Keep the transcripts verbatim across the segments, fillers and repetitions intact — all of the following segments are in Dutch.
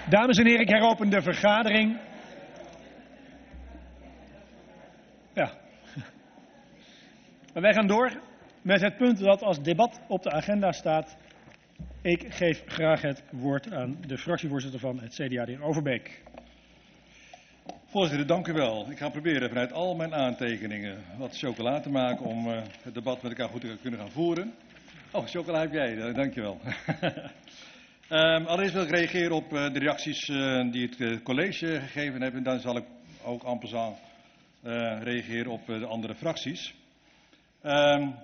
Dames en heren, ik heropen de vergadering. Ja. Wij gaan door met het punt dat als debat op de agenda staat. Ik geef graag het woord aan de fractievoorzitter van het C D A, de heer Overbeek. Voorzitter, dank u wel. Ik ga proberen vanuit al mijn aantekeningen wat chocola te maken om uh, het debat met elkaar goed te kunnen gaan voeren. Oh, chocola heb jij, uh, dank je wel. um, allereerst wil ik reageren op uh, de reacties uh, die het uh, college gegeven heeft. En dan zal ik ook en passant uh, reageren op uh, de andere fracties. Um,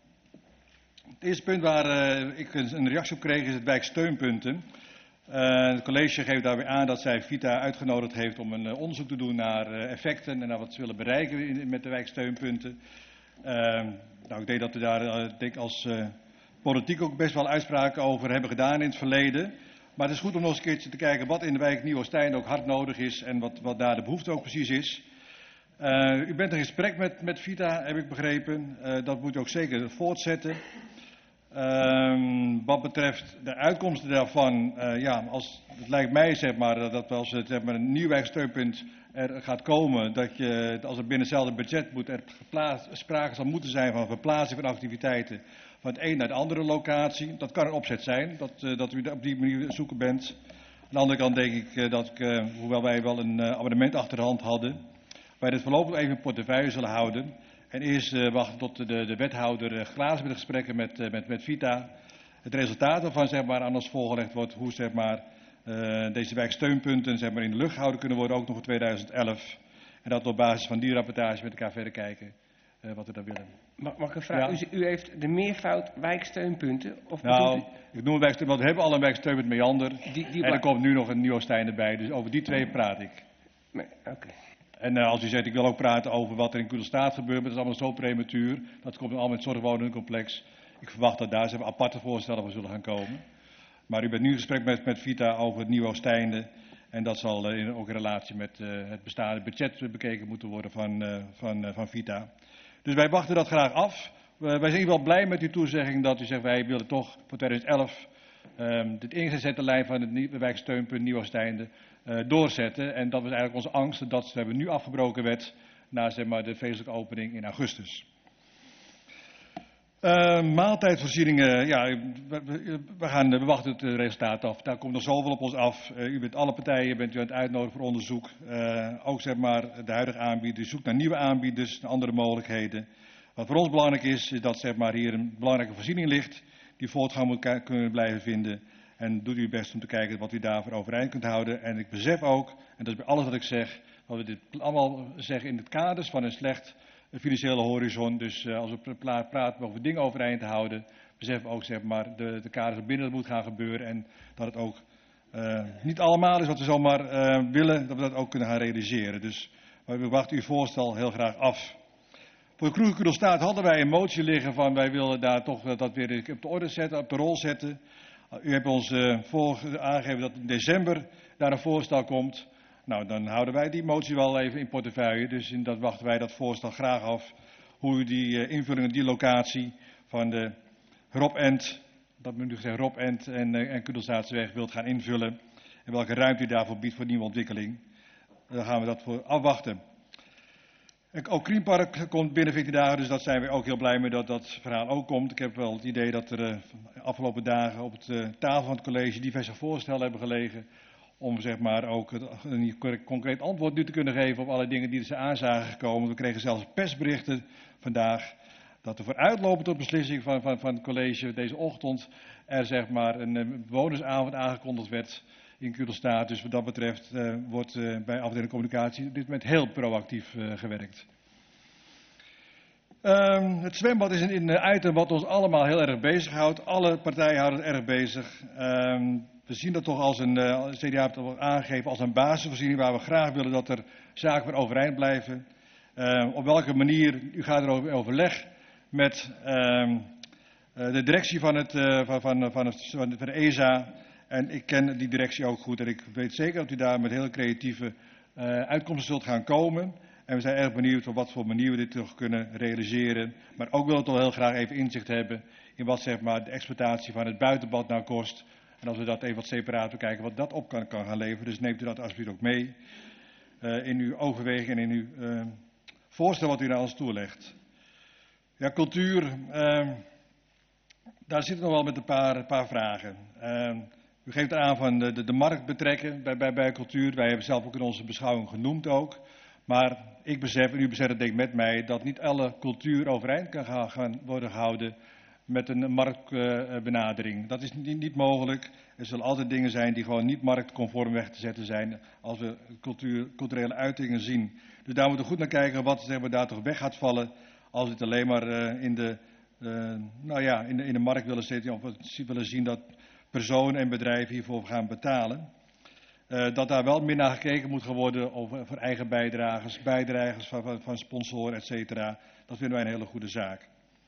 het eerste punt waar uh, ik een reactie op kreeg is het wijksteunpunten. Uh, het college geeft daarbij aan dat zij Vita uitgenodigd heeft om een uh, onderzoek te doen naar uh, effecten en naar wat ze willen bereiken in, met de wijksteunpunten. Uh, nou, ik denk dat we daar uh, denk als uh, politiek ook best wel uitspraken over hebben gedaan in het verleden. Maar het is goed om nog eens een keertje te kijken wat in de wijk Nieuwestein ook hard nodig is en wat, wat daar de behoefte ook precies is. Uh, u bent in gesprek met, met Vita, heb ik begrepen. Uh, dat moet u ook zeker voortzetten. Um, wat betreft de uitkomsten daarvan, uh, ja, als, het lijkt mij zeg maar, dat, dat als het, zeg maar, een nieuw wijksteunpunt er gaat komen, dat je, als er binnen hetzelfde budget moet er sprake zal moeten zijn van verplaatsing van activiteiten van het een naar de andere locatie. Dat kan een opzet zijn, dat, uh, dat u op die manier zoeken bent. Aan de andere kant denk ik uh, dat, ik, uh, hoewel wij wel een uh, abonnement achter de hand hadden, wij dit voorlopig even in portefeuille zullen houden. En eerst uh, wachten tot de, de wethouder uh, klaar is met de gesprekken met, uh, met, met Vita. Het resultaat daarvan zeg maar, aan ons voorgelegd wordt hoe zeg maar, uh, deze wijksteunpunten zeg maar, in de lucht gehouden kunnen worden, ook nog in tweeduizend elf. En dat op basis van die rapportage met elkaar verder kijken uh, wat we daar willen. Mag, mag ik een vraag? Ja. U, u heeft de meervoud wijksteunpunten? Of nou, u... ik noem het wijksteun, want we hebben al een wijksteunpunt Meander. Die, die en er komt nu nog een Nieuwestein erbij, dus over die twee praat ik. Oké. Okay. En uh, als u zegt, ik wil ook praten over wat er in Kudelstaat gebeurt, maar dat is allemaal zo prematuur. Dat komt allemaal in het zorgwonencomplex. Ik verwacht dat daar zijn aparte voorstellen voor zullen gaan komen. Maar u bent nu in gesprek met, met Vita over het Nieuw Oosteinde. En dat zal uh, in, ook in relatie met uh, het bestaande budget bekeken moeten worden van, uh, van, uh, van Vita. Dus wij wachten dat graag af. Uh, wij zijn in ieder geval blij met uw toezegging dat u zegt, wij willen toch voor tweeduizend elf um, de ingezette lijn van het wijksteunpunt Nieuw Oosteinde Uh, doorzetten. En dat was eigenlijk onze angst, dat we nu afgebroken werd na zeg maar, de feestelijke opening in augustus. Uh, maaltijdvoorzieningen, ja, we, we, we, gaan, we wachten het resultaat af. Daar komt nog zoveel op ons af. Uh, u bent alle partijen bent u aan het uitnodigen voor onderzoek. Uh, ook zeg maar, de huidige aanbieder zoekt naar nieuwe aanbieders, naar andere mogelijkheden. Wat voor ons belangrijk is, is dat zeg maar, hier een belangrijke voorziening ligt die voortgang moet kunnen blijven vinden. En doet u uw best om te kijken wat u daarvoor overeind kunt houden. En ik besef ook, en dat is bij alles wat ik zeg, dat we dit allemaal zeggen in het kaders van een slecht financiële horizon. Dus uh, als we praten over dingen overeind te houden, beseffen we ook zeg maar, de, de kaders waarbinnen dat moet gaan gebeuren. En dat het ook uh, niet allemaal is wat we zomaar uh, willen, dat we dat ook kunnen gaan realiseren. Dus we wachten uw voorstel heel graag af. Voor de Kroeg Kudelstaat hadden wij een motie liggen van wij willen daar toch uh, dat weer op de orde zetten, op de rol zetten. U hebt ons uh, voor aangegeven dat in december daar een voorstel komt. Nou, dan houden wij die motie wel even in portefeuille. Dus in dat wachten wij dat voorstel graag af. Hoe u die uh, invulling, die locatie van de Rob-End, dat moet u zeggen Rob-End en, uh, en Kudelstaatseweg wilt gaan invullen. En welke ruimte u daarvoor biedt voor nieuwe ontwikkeling. Daar gaan we dat voor afwachten. Ook Kriempark komt binnen veertien dagen, dus daar zijn we ook heel blij mee dat dat verhaal ook komt. Ik heb wel het idee dat er uh, afgelopen dagen op het uh, tafel van het college diverse voorstellen hebben gelegen. Om zeg maar ook een concreet antwoord nu te kunnen geven op alle dingen die er zijn aan zagen gekomen. We kregen zelfs persberichten vandaag dat er vooruitlopend tot beslissing van, van, van het college deze ochtend er zeg maar een, een bewonersavond aangekondigd werd in Kudelstaat. Dus wat dat betreft uh, wordt uh, bij afdeling communicatie op dit moment heel proactief uh, gewerkt. Um, het zwembad is een, een item wat ons allemaal heel erg bezighoudt. Alle partijen houden het erg bezig. Um, we zien dat toch als een, uh, C D A heeft het aangegeven als een basisvoorziening waar we graag willen dat er zaken weer overeind blijven. Uh, op welke manier, u gaat erover in overleg met um, uh, de directie van, het, uh, van, van, van, het, van de E S A. En ik ken die directie ook goed en ik weet zeker dat u daar met heel creatieve uh, uitkomsten zult gaan komen. En we zijn erg benieuwd op wat voor manier we dit toch kunnen realiseren. Maar ook willen we toch heel graag even inzicht hebben in wat zeg maar, de exploitatie van het buitenbad nou kost. En als we dat even wat separaat bekijken, wat dat op kan, kan gaan leveren. Dus neemt u dat alsjeblieft ook mee uh, in uw overweging en in uw uh, voorstel wat u naar ons toelegt. Ja, cultuur, uh, daar zitten we nog wel met een paar, paar vragen. Uh, u geeft aan van de, de, de markt betrekken bij, bij, bij cultuur. Wij hebben zelf ook in onze beschouwing genoemd ook. Maar ik besef, en u beseft het denk ik met mij, dat niet alle cultuur overeind kan gaan, gaan worden gehouden met een marktbenadering. Uh, dat is niet, niet mogelijk. Er zullen altijd dingen zijn die gewoon niet marktconform weg te zetten zijn als we cultuur, culturele uitingen zien. Dus daar moeten we goed naar kijken wat zeg maar, daar toch weg gaat vallen als we het alleen maar uh, in, de, uh, nou ja, in, de, in de markt willen zetten of we willen zien dat personen en bedrijven hiervoor gaan betalen. Uh, dat daar wel meer naar gekeken moet gaan worden over, voor eigen bijdragers, bijdragers van, van, van sponsoren, et cetera. Dat vinden wij een hele goede zaak.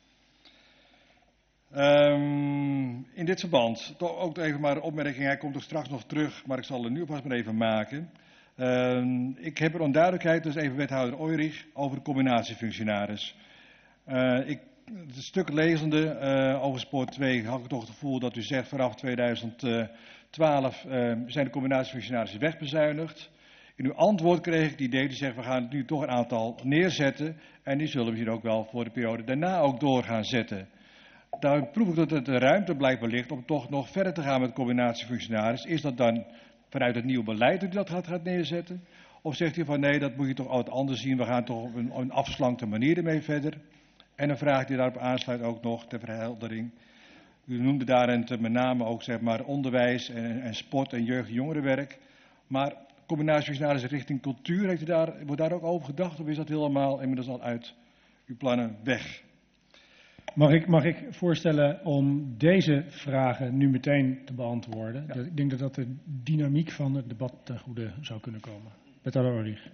Um, in dit verband, toch ook even maar een opmerking, hij komt er straks nog terug, maar ik zal er nu alvast maar even maken. Um, ik heb er onduidelijkheid, dus even wethouder Oijrich, over de combinatiefunctionaris. Uh, ik, het stuk lezende uh, over spoor twee had ik toch het gevoel dat u zegt vanaf tweeduizend twaalf uh, zijn de combinatiefunctionarissen wegbezuinigd. In uw antwoord kreeg ik het idee, die zegt we gaan nu toch een aantal neerzetten en die zullen we hier ook wel voor de periode daarna ook door gaan zetten. Daar proef ik dat er de ruimte blijkbaar ligt om toch nog verder te gaan met combinatiefunctionaris. Is dat dan vanuit het nieuwe beleid dat u dat gaat, gaat neerzetten? Of zegt u van nee, dat moet je toch altijd anders zien, we gaan toch op een, een afslankte manier ermee verder? En een vraag die daarop aansluit ook nog ter verheldering. U noemde daarin met name ook zeg maar onderwijs en, en sport en jeugd- en jongerenwerk. Maar combinatiefunctionaris richting cultuur, heeft u daar, wordt daar ook over gedacht of is dat helemaal inmiddels al uit uw plannen weg? Mag ik, mag ik voorstellen om deze vragen nu meteen te beantwoorden? Ja. Ik denk dat dat de dynamiek van het debat ten goede zou kunnen komen. Wethouder Oijrich.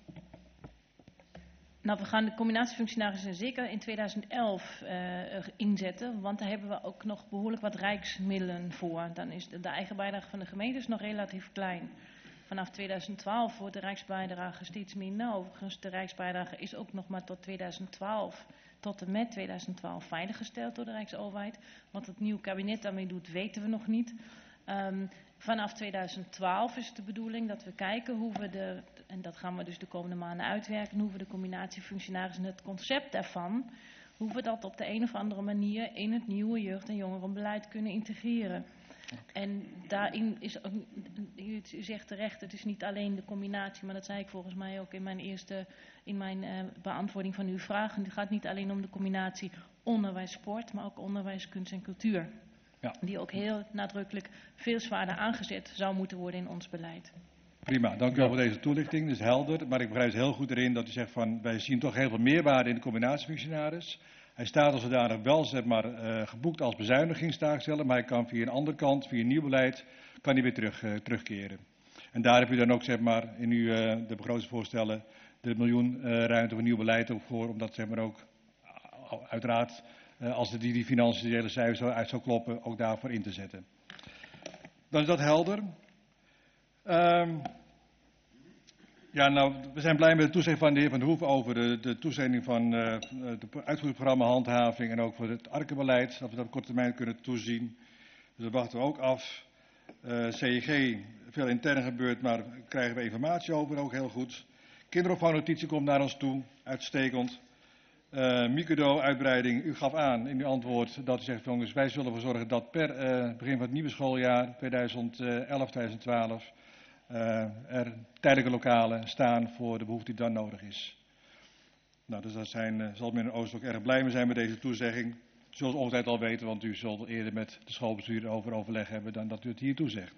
Nou, we gaan de combinatiefunctionarissen zeker in tweeduizend elf uh, inzetten, want daar hebben we ook nog behoorlijk wat rijksmiddelen voor. Dan is de, de eigen bijdrage van de gemeentes nog relatief klein. Vanaf tweeduizend twaalf wordt de rijksbijdrage steeds minder. Overigens, de rijksbijdrage is ook nog maar tot tweeduizend twaalf, tot en met tweeduizend twaalf veiliggesteld door de Rijksoverheid. Wat het nieuwe kabinet daarmee doet, weten we nog niet. Um, vanaf tweeduizend twaalf is het de bedoeling dat we kijken hoe we de, en dat gaan we dus de komende maanden uitwerken, hoe we de combinatiefunctionarissen en het concept daarvan, hoe we dat op de een of andere manier in het nieuwe jeugd- en jongerenbeleid kunnen integreren. Okay. En daarin is ook, u zegt terecht, het is niet alleen de combinatie, maar dat zei ik volgens mij ook in mijn eerste, in mijn uh, beantwoording van uw vraag. Het gaat niet alleen om de combinatie onderwijs-sport, maar ook onderwijs, kunst en cultuur. Ja. Die ook heel nadrukkelijk veel zwaarder aangezet zou moeten worden in ons beleid. Prima, dank u wel voor deze toelichting. Dat is helder, maar ik begrijp het heel goed erin dat u zegt van wij zien toch heel veel meerwaarde in de combinatiefunctionaris. Hij staat als zodanig wel zeg maar, uh, geboekt als bezuinigingstaaksteller, maar hij kan via een andere kant, via een nieuw beleid, kan hij weer terug, uh, terugkeren. En daar heb u dan ook zeg maar, in uw, uh, de begrotingsvoorstellen de miljoen uh, ruimte voor nieuw beleid ook voor, om dat zeg maar, ook uh, uiteraard, uh, als die, die financiële cijfers zo uit zou kloppen, ook daarvoor in te zetten. Dan is dat helder. Um, Ja, nou, we zijn blij met de toezegging van de heer Van der Hoeven over de, de toezegging van uh, de uitvoeringsprogramma handhaving en ook voor het arkenbeleid, dat we dat op korte termijn kunnen toezien. Dus dat wachten we ook af. Uh, C I G, veel intern gebeurt, maar daar krijgen we informatie over, ook heel goed. Kinderopvangnotitie komt naar ons toe, uitstekend. Uh, Mikudo, uitbreiding, u gaf aan in uw antwoord dat u zegt, jongens, wij zullen ervoor zorgen dat per uh, begin van het nieuwe schooljaar, tweeduizend elf tweeduizend twaalf, Uh, er tijdelijke lokalen staan voor de behoefte die dan nodig is. Nou, dus daar zijn, uh, zal meneer Oost ook erg blij mee zijn met deze toezegging. Zoals u altijd al weten, want u zult eerder met de schoolbestuur over overleg hebben dan dat u het hier toezegt.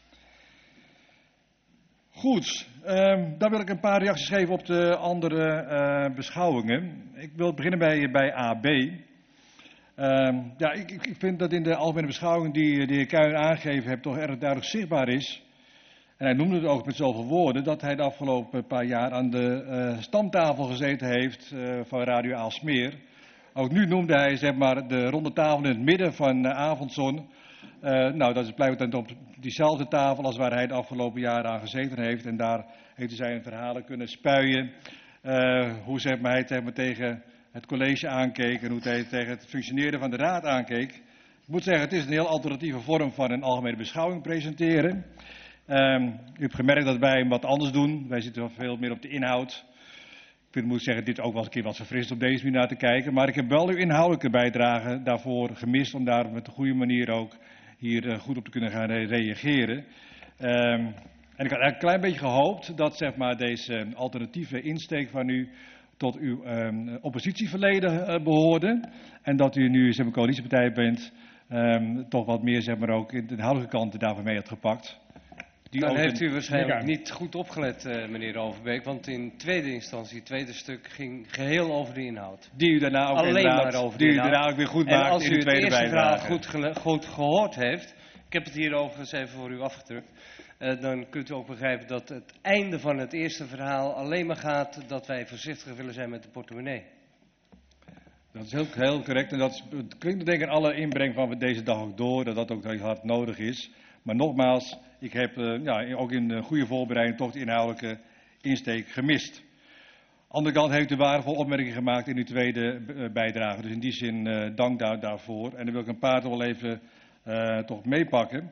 Goed, um, dan wil ik een paar reacties geven op de andere uh, beschouwingen. Ik wil beginnen bij, bij A B. Um, ja, ik, ik vind dat in de algemene beschouwing die de heer Kuijner aangegeven heeft toch erg duidelijk zichtbaar is. En hij noemde het ook met zoveel woorden dat hij de afgelopen paar jaar aan de uh, stamtafel gezeten heeft uh, van Radio Aalsmeer. Ook nu noemde hij zeg maar, de ronde tafel in het midden van uh, Avondzon. Uh, nou, dat is blijkbaar dan op diezelfde tafel als waar hij de afgelopen jaren aan gezeten heeft. En daar heeft hij zijn verhalen kunnen spuien. Uh, hoe zeg maar, hij zeg maar, tegen het college aankeek en hoe hij tegen het functioneren van de raad aankeek. Ik moet zeggen, het is een heel alternatieve vorm van een algemene beschouwing presenteren. Um, u hebt gemerkt dat wij wat anders doen. Wij zitten veel meer op de inhoud. Ik vind, moet zeggen, dit ook wel eens een keer wat verfrist op deze manier naar te kijken. Maar ik heb wel uw inhoudelijke bijdrage daarvoor gemist om daar op een goede manier ook hier uh, goed op te kunnen gaan re reageren. Um, en ik had eigenlijk een klein beetje gehoopt dat zeg maar, deze alternatieve insteek van u tot uw um, oppositieverleden uh, behoorde. En dat u nu zeg maar, coalitiepartij bent, um, toch wat meer zeg maar, ook in de inhoudelijke kant daarvan mee had gepakt. Die Dan heeft u waarschijnlijk niet goed opgelet, uh, meneer Overbeek, want in tweede instantie, het tweede stuk, ging geheel over de inhoud. Die u daarna ook alleen maar over de die inhoud. u daarna ook weer goed en maakt als in u de tweede het eerste verhaal bijdrage. goed, gele- goed gehoord heeft, ik heb het hier overigens even voor u afgedrukt, uh, dan kunt u ook begrijpen dat het einde van het eerste verhaal alleen maar gaat dat wij voorzichtiger willen zijn met de portemonnee. Dat is heel, heel correct en dat is, het klinkt denk ik aan alle inbreng van deze dag ook door, dat dat ook heel hard nodig is. Maar nogmaals, ik heb uh, ja, ook in de goede voorbereiding toch de inhoudelijke insteek gemist. Aan de andere kant heeft u waardevolle opmerkingen gemaakt in uw tweede uh, bijdrage. Dus in die zin uh, dank daar, daarvoor. En dan wil ik een paar toch wel even uh, toch meepakken.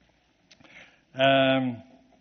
Um,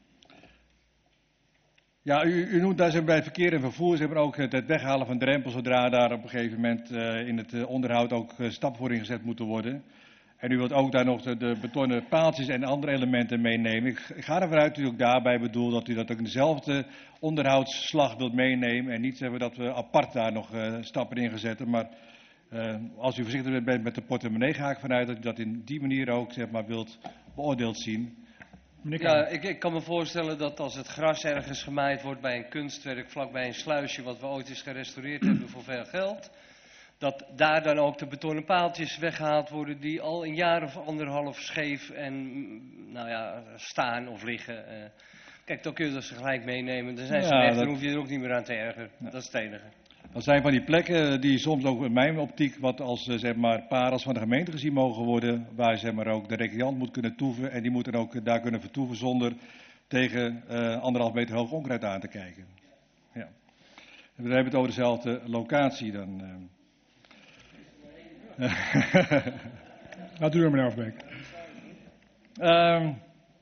ja, u, u noemt daar zeg, bij het verkeer en vervoer zeg maar, ook het, het weghalen van drempels zodra daar op een gegeven moment uh, in het uh, onderhoud ook uh, stappen voor ingezet moeten worden. En u wilt ook daar nog de, de betonnen paaltjes en andere elementen meenemen. Ik, ik ga ervan uit dat u ook daarbij bedoelt dat u dat ook in dezelfde onderhoudsslag wilt meenemen. En niet zeggen dat we apart daar nog uh, stappen in gaan zetten. Maar uh, als u voorzichtig bent met de portemonnee, ga ik vanuit dat u dat in die manier ook zeg maar, wilt beoordeeld zien. Ja, ik, ik kan me voorstellen dat als het gras ergens gemaaid wordt bij een kunstwerk vlakbij een sluisje wat we ooit eens gerestaureerd hebben voor veel geld, dat daar dan ook de betonnen paaltjes weggehaald worden die al een jaar of anderhalf scheef en nou ja, staan of liggen. Uh, kijk, dan kun je dat ze gelijk meenemen. Dan zijn ze ja, weg, dat... dan hoef je er ook niet meer aan te ergeren. Ja. Dat is het enige. Dat zijn van die plekken die soms ook in mijn optiek wat als zeg maar, parels van de gemeente gezien mogen worden. Waar zeg maar, ook de recreant moet kunnen toeven. En die moeten ook daar kunnen vertoeven zonder tegen uh, anderhalf meter hoog onkruid aan te kijken. Ja. We hebben het over dezelfde locatie dan. Uh. Laat u door, meneer Overbeek. Um,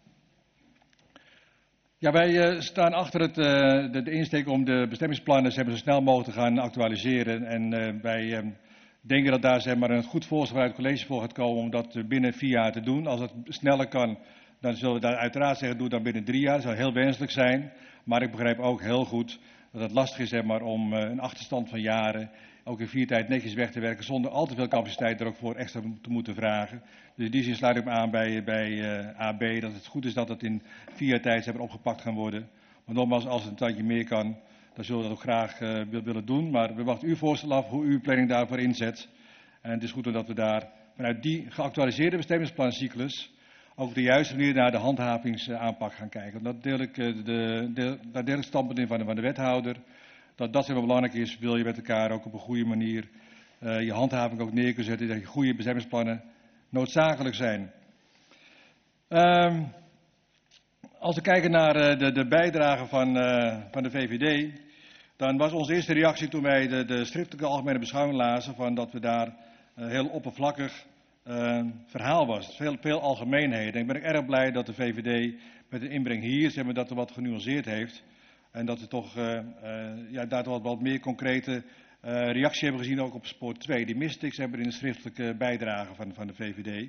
Ja, wij uh, staan achter het, uh, de, de insteek om de bestemmingsplannen zeg maar, zo snel mogelijk te gaan actualiseren. En uh, wij uh, denken dat daar zeg maar, een goed voorstel uit het college voor gaat komen om dat uh, binnen vier jaar te doen. Als het sneller kan, dan zullen we daar uiteraard zeggen, doe dan binnen drie jaar. Dat zou heel wenselijk zijn. Maar ik begrijp ook heel goed dat het lastig is zeg maar, om uh, een achterstand van jaren ook in vier tijd netjes weg te werken zonder al te veel capaciteit er ook voor extra te moeten vragen. Dus in die zin sluit ik me aan bij, bij uh, A B dat het goed is dat het in vier jaar tijd zeg maar, opgepakt gaan worden. Maar nogmaals, als het een tandje meer kan, dan zullen we dat ook graag uh, willen doen. Maar we wachten uw voorstel af hoe uw planning daarvoor inzet. En het is goed dat we daar vanuit die geactualiseerde bestemmingsplancyclus ook de juiste manier naar de handhavingsaanpak gaan kijken. Dat deel ik, uh, de, de, daar deel ik het standpunt in van de, van de wethouder. Dat dat heel belangrijk is, wil je met elkaar ook op een goede manier uh, je handhaving ook neer kunnen zetten, dat je goede bestemmingsplannen noodzakelijk zijn. Um, als we kijken naar uh, de, de bijdrage van, uh, van de V V D, dan was onze eerste reactie toen wij de, de schriftelijke algemene beschouwing lazen, van dat we daar uh, heel oppervlakkig uh, verhaal was. Veel, veel algemeenheden. Ik ben ook erg blij dat de V V D met de inbreng hier zeg maar, dat er wat genuanceerd heeft. En dat we toch uh, uh, ja, daar toch wat, wat meer concrete uh, reactie hebben gezien, ook op spoor twee. Die miste ik hebben in de schriftelijke bijdrage van, van de V V D.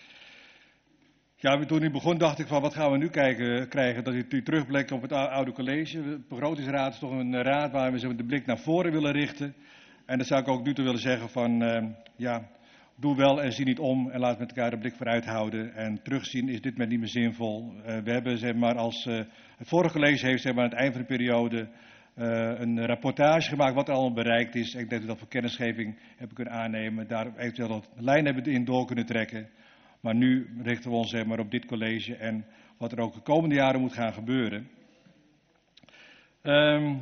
Ja, toen u begon dacht ik van wat gaan we nu kijken, krijgen, dat u terugblikt op het oude college. De begrotingsraad is toch een raad waar we de blik naar voren willen richten. En dat zou ik ook nu toe willen zeggen van, uh, ja, doe wel en zie niet om en laat met elkaar de blik vooruit houden. En terugzien is dit met niet meer zinvol. Uh, we hebben zeg maar als uh, het vorige college heeft zeg maar aan het eind van de periode uh, een rapportage gemaakt wat er allemaal bereikt is. Ik denk dat we dat voor kennisgeving hebben kunnen aannemen. Daar eventueel wat lijnen hebben in door kunnen trekken. Maar nu richten we ons zeg maar op dit college en wat er ook de komende jaren moet gaan gebeuren. Um,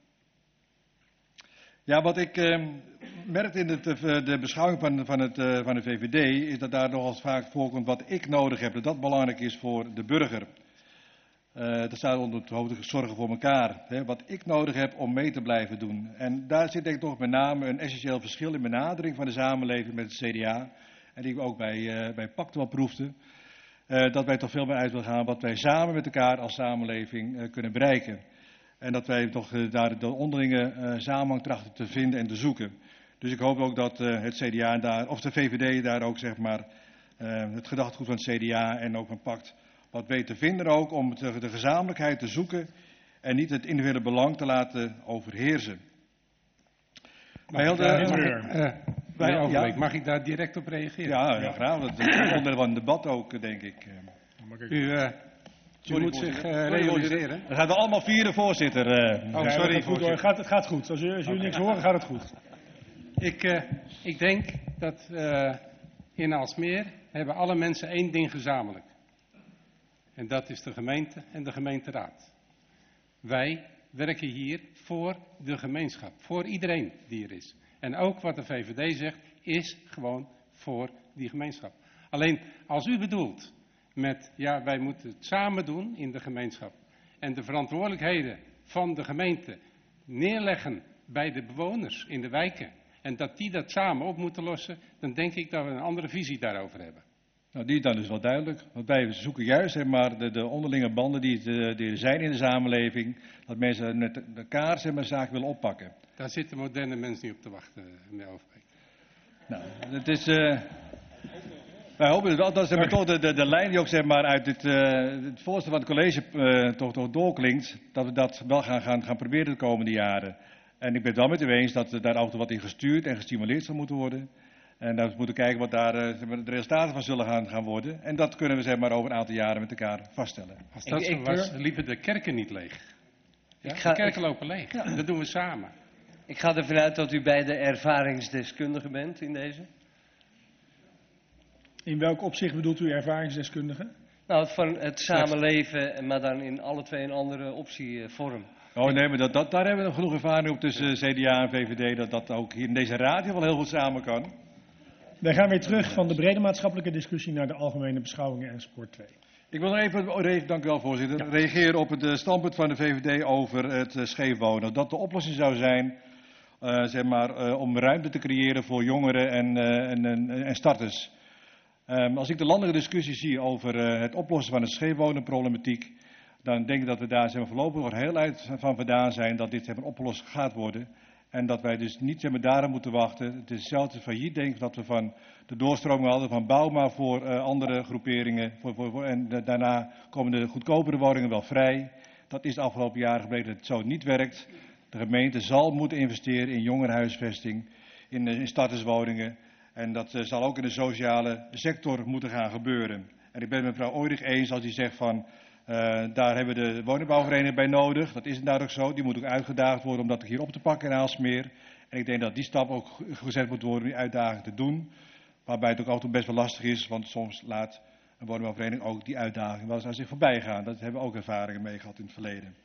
ja, wat ik uh, merkte in het, uh, de beschouwing van, van, het, uh, van de V V D is dat daar nogal vaak voorkomt wat ik nodig heb. Dat dat belangrijk is voor de burger. Uh, dat staat onder het hoofdstuk zorgen voor elkaar. Hè, wat ik nodig heb om mee te blijven doen. En daar zit denk ik toch met name een essentieel verschil in benadering van de samenleving met het C D A. en die ik ook bij, uh, bij Pact wel proefde, uh, dat wij toch veel meer uit willen gaan wat wij samen met elkaar als samenleving uh, kunnen bereiken. En dat wij toch uh, daar de onderlinge uh, samenhang trachten te vinden en te zoeken. Dus ik hoop ook dat uh, het C D A daar, of de V V D daar ook zeg maar, uh, het gedachtegoed van het C D A en ook van Pact wat weet te vinden ook om de, de gezamenlijkheid te zoeken en niet het individuele belang te laten overheersen. Mag, ik daar, mag, ik, uh, wij, ja. mag ik daar direct op reageren? Ja, ja graag. Dat is onderdeel van het debat ook, denk ik. U, uh, u moet zich uh, realiseren. Dan gaan we allemaal vieren, voorzitter. Uh, oh, sorry, het, goed, het, gaat, het gaat goed. Als, u, als jullie okay. niks horen, gaat het goed. Ik, uh, ik denk dat uh, in Aalsmeer hebben alle mensen één ding gezamenlijk. En dat is de gemeente en de gemeenteraad. Wij werken hier voor de gemeenschap, voor iedereen die er is. En ook wat de V V D zegt, is gewoon voor die gemeenschap. Alleen als u bedoelt met, ja, wij moeten het samen doen in de gemeenschap en de verantwoordelijkheden van de gemeente neerleggen bij de bewoners in de wijken en dat die dat samen op moeten lossen, dan denk ik dat we een andere visie daarover hebben. Nou, die dan is wel duidelijk. Want wij zoeken juist zeg maar, de, de onderlinge banden die, de, die er zijn in de samenleving. Dat mensen met elkaar zeg maar, zaken willen oppakken. Daar zitten moderne mensen niet op te wachten, meneer Overbeek. Nou, het is... Uh, wij hopen dat dat is toch de, de, de lijn die ook zeg maar, uit dit, uh, het voorstel van het college uh, toch, toch doorklinkt. Dat we dat wel gaan, gaan, gaan proberen de komende jaren. En ik ben het wel met u eens dat er daar af en toe wat in gestuurd en gestimuleerd zal moeten worden. En dan moeten we kijken wat daar uh, de resultaten van zullen gaan, gaan worden. En dat kunnen we zeg maar, over een aantal jaren met elkaar vaststellen. Als dat ik, zo was, ik, liepen de kerken niet leeg. Ja? Ik ga, de kerken ik, lopen leeg. Ja. Dat doen we samen. Ik ga ervan uit dat u bij de ervaringsdeskundige bent in deze. In welk opzicht bedoelt u ervaringsdeskundige? Nou, van het samenleven, maar dan in alle twee een andere optievorm. Oh nee, maar dat, dat, daar hebben we nog genoeg ervaring op tussen C D A en V V D, dat dat ook hier in deze raad wel heel goed samen kan. Wij gaan weer terug van de brede maatschappelijke discussie naar de algemene beschouwingen en sport twee. Ik wil nog even, dank u wel voorzitter, ja. reageren op het standpunt van de V V D over het scheefwonen. Dat de oplossing zou zijn uh, zeg maar, uh, om ruimte te creëren voor jongeren en, uh, en, en, en starters. Um, als ik de landelijke discussie zie over uh, het oplossen van de scheefwonenproblematiek, dan denk ik dat we daar zeg maar, voorlopig nog heel uit van vandaan zijn dat dit zeg maar, opgelost gaat worden. En dat wij dus niet zeg maar, daarom moeten wachten. Het is hetzelfde failliet, denk ik, dat we van de doorstroming hadden van Bauma voor uh, andere groeperingen. Voor, voor, voor, en de, daarna komen de goedkopere woningen wel vrij. Dat is de afgelopen jaren gebleken dat het zo niet werkt. De gemeente zal moeten investeren in jongerenhuisvesting, in, in starterswoningen. En dat uh, zal ook in de sociale sector moeten gaan gebeuren. En ik ben het met mevrouw Oirig eens als die zegt van... Uh, daar hebben we de woningbouwvereniging bij nodig. Dat is inderdaad ook zo. Die moet ook uitgedaagd worden om dat hier op te pakken in Aalsmeer. En ik denk dat die stap ook gezet moet worden om die uitdaging te doen. Waarbij het ook af en toe best wel lastig is. Want soms laat een woningbouwvereniging ook die uitdaging wel eens aan zich voorbij gaan. Dat hebben we ook ervaringen mee gehad in het verleden.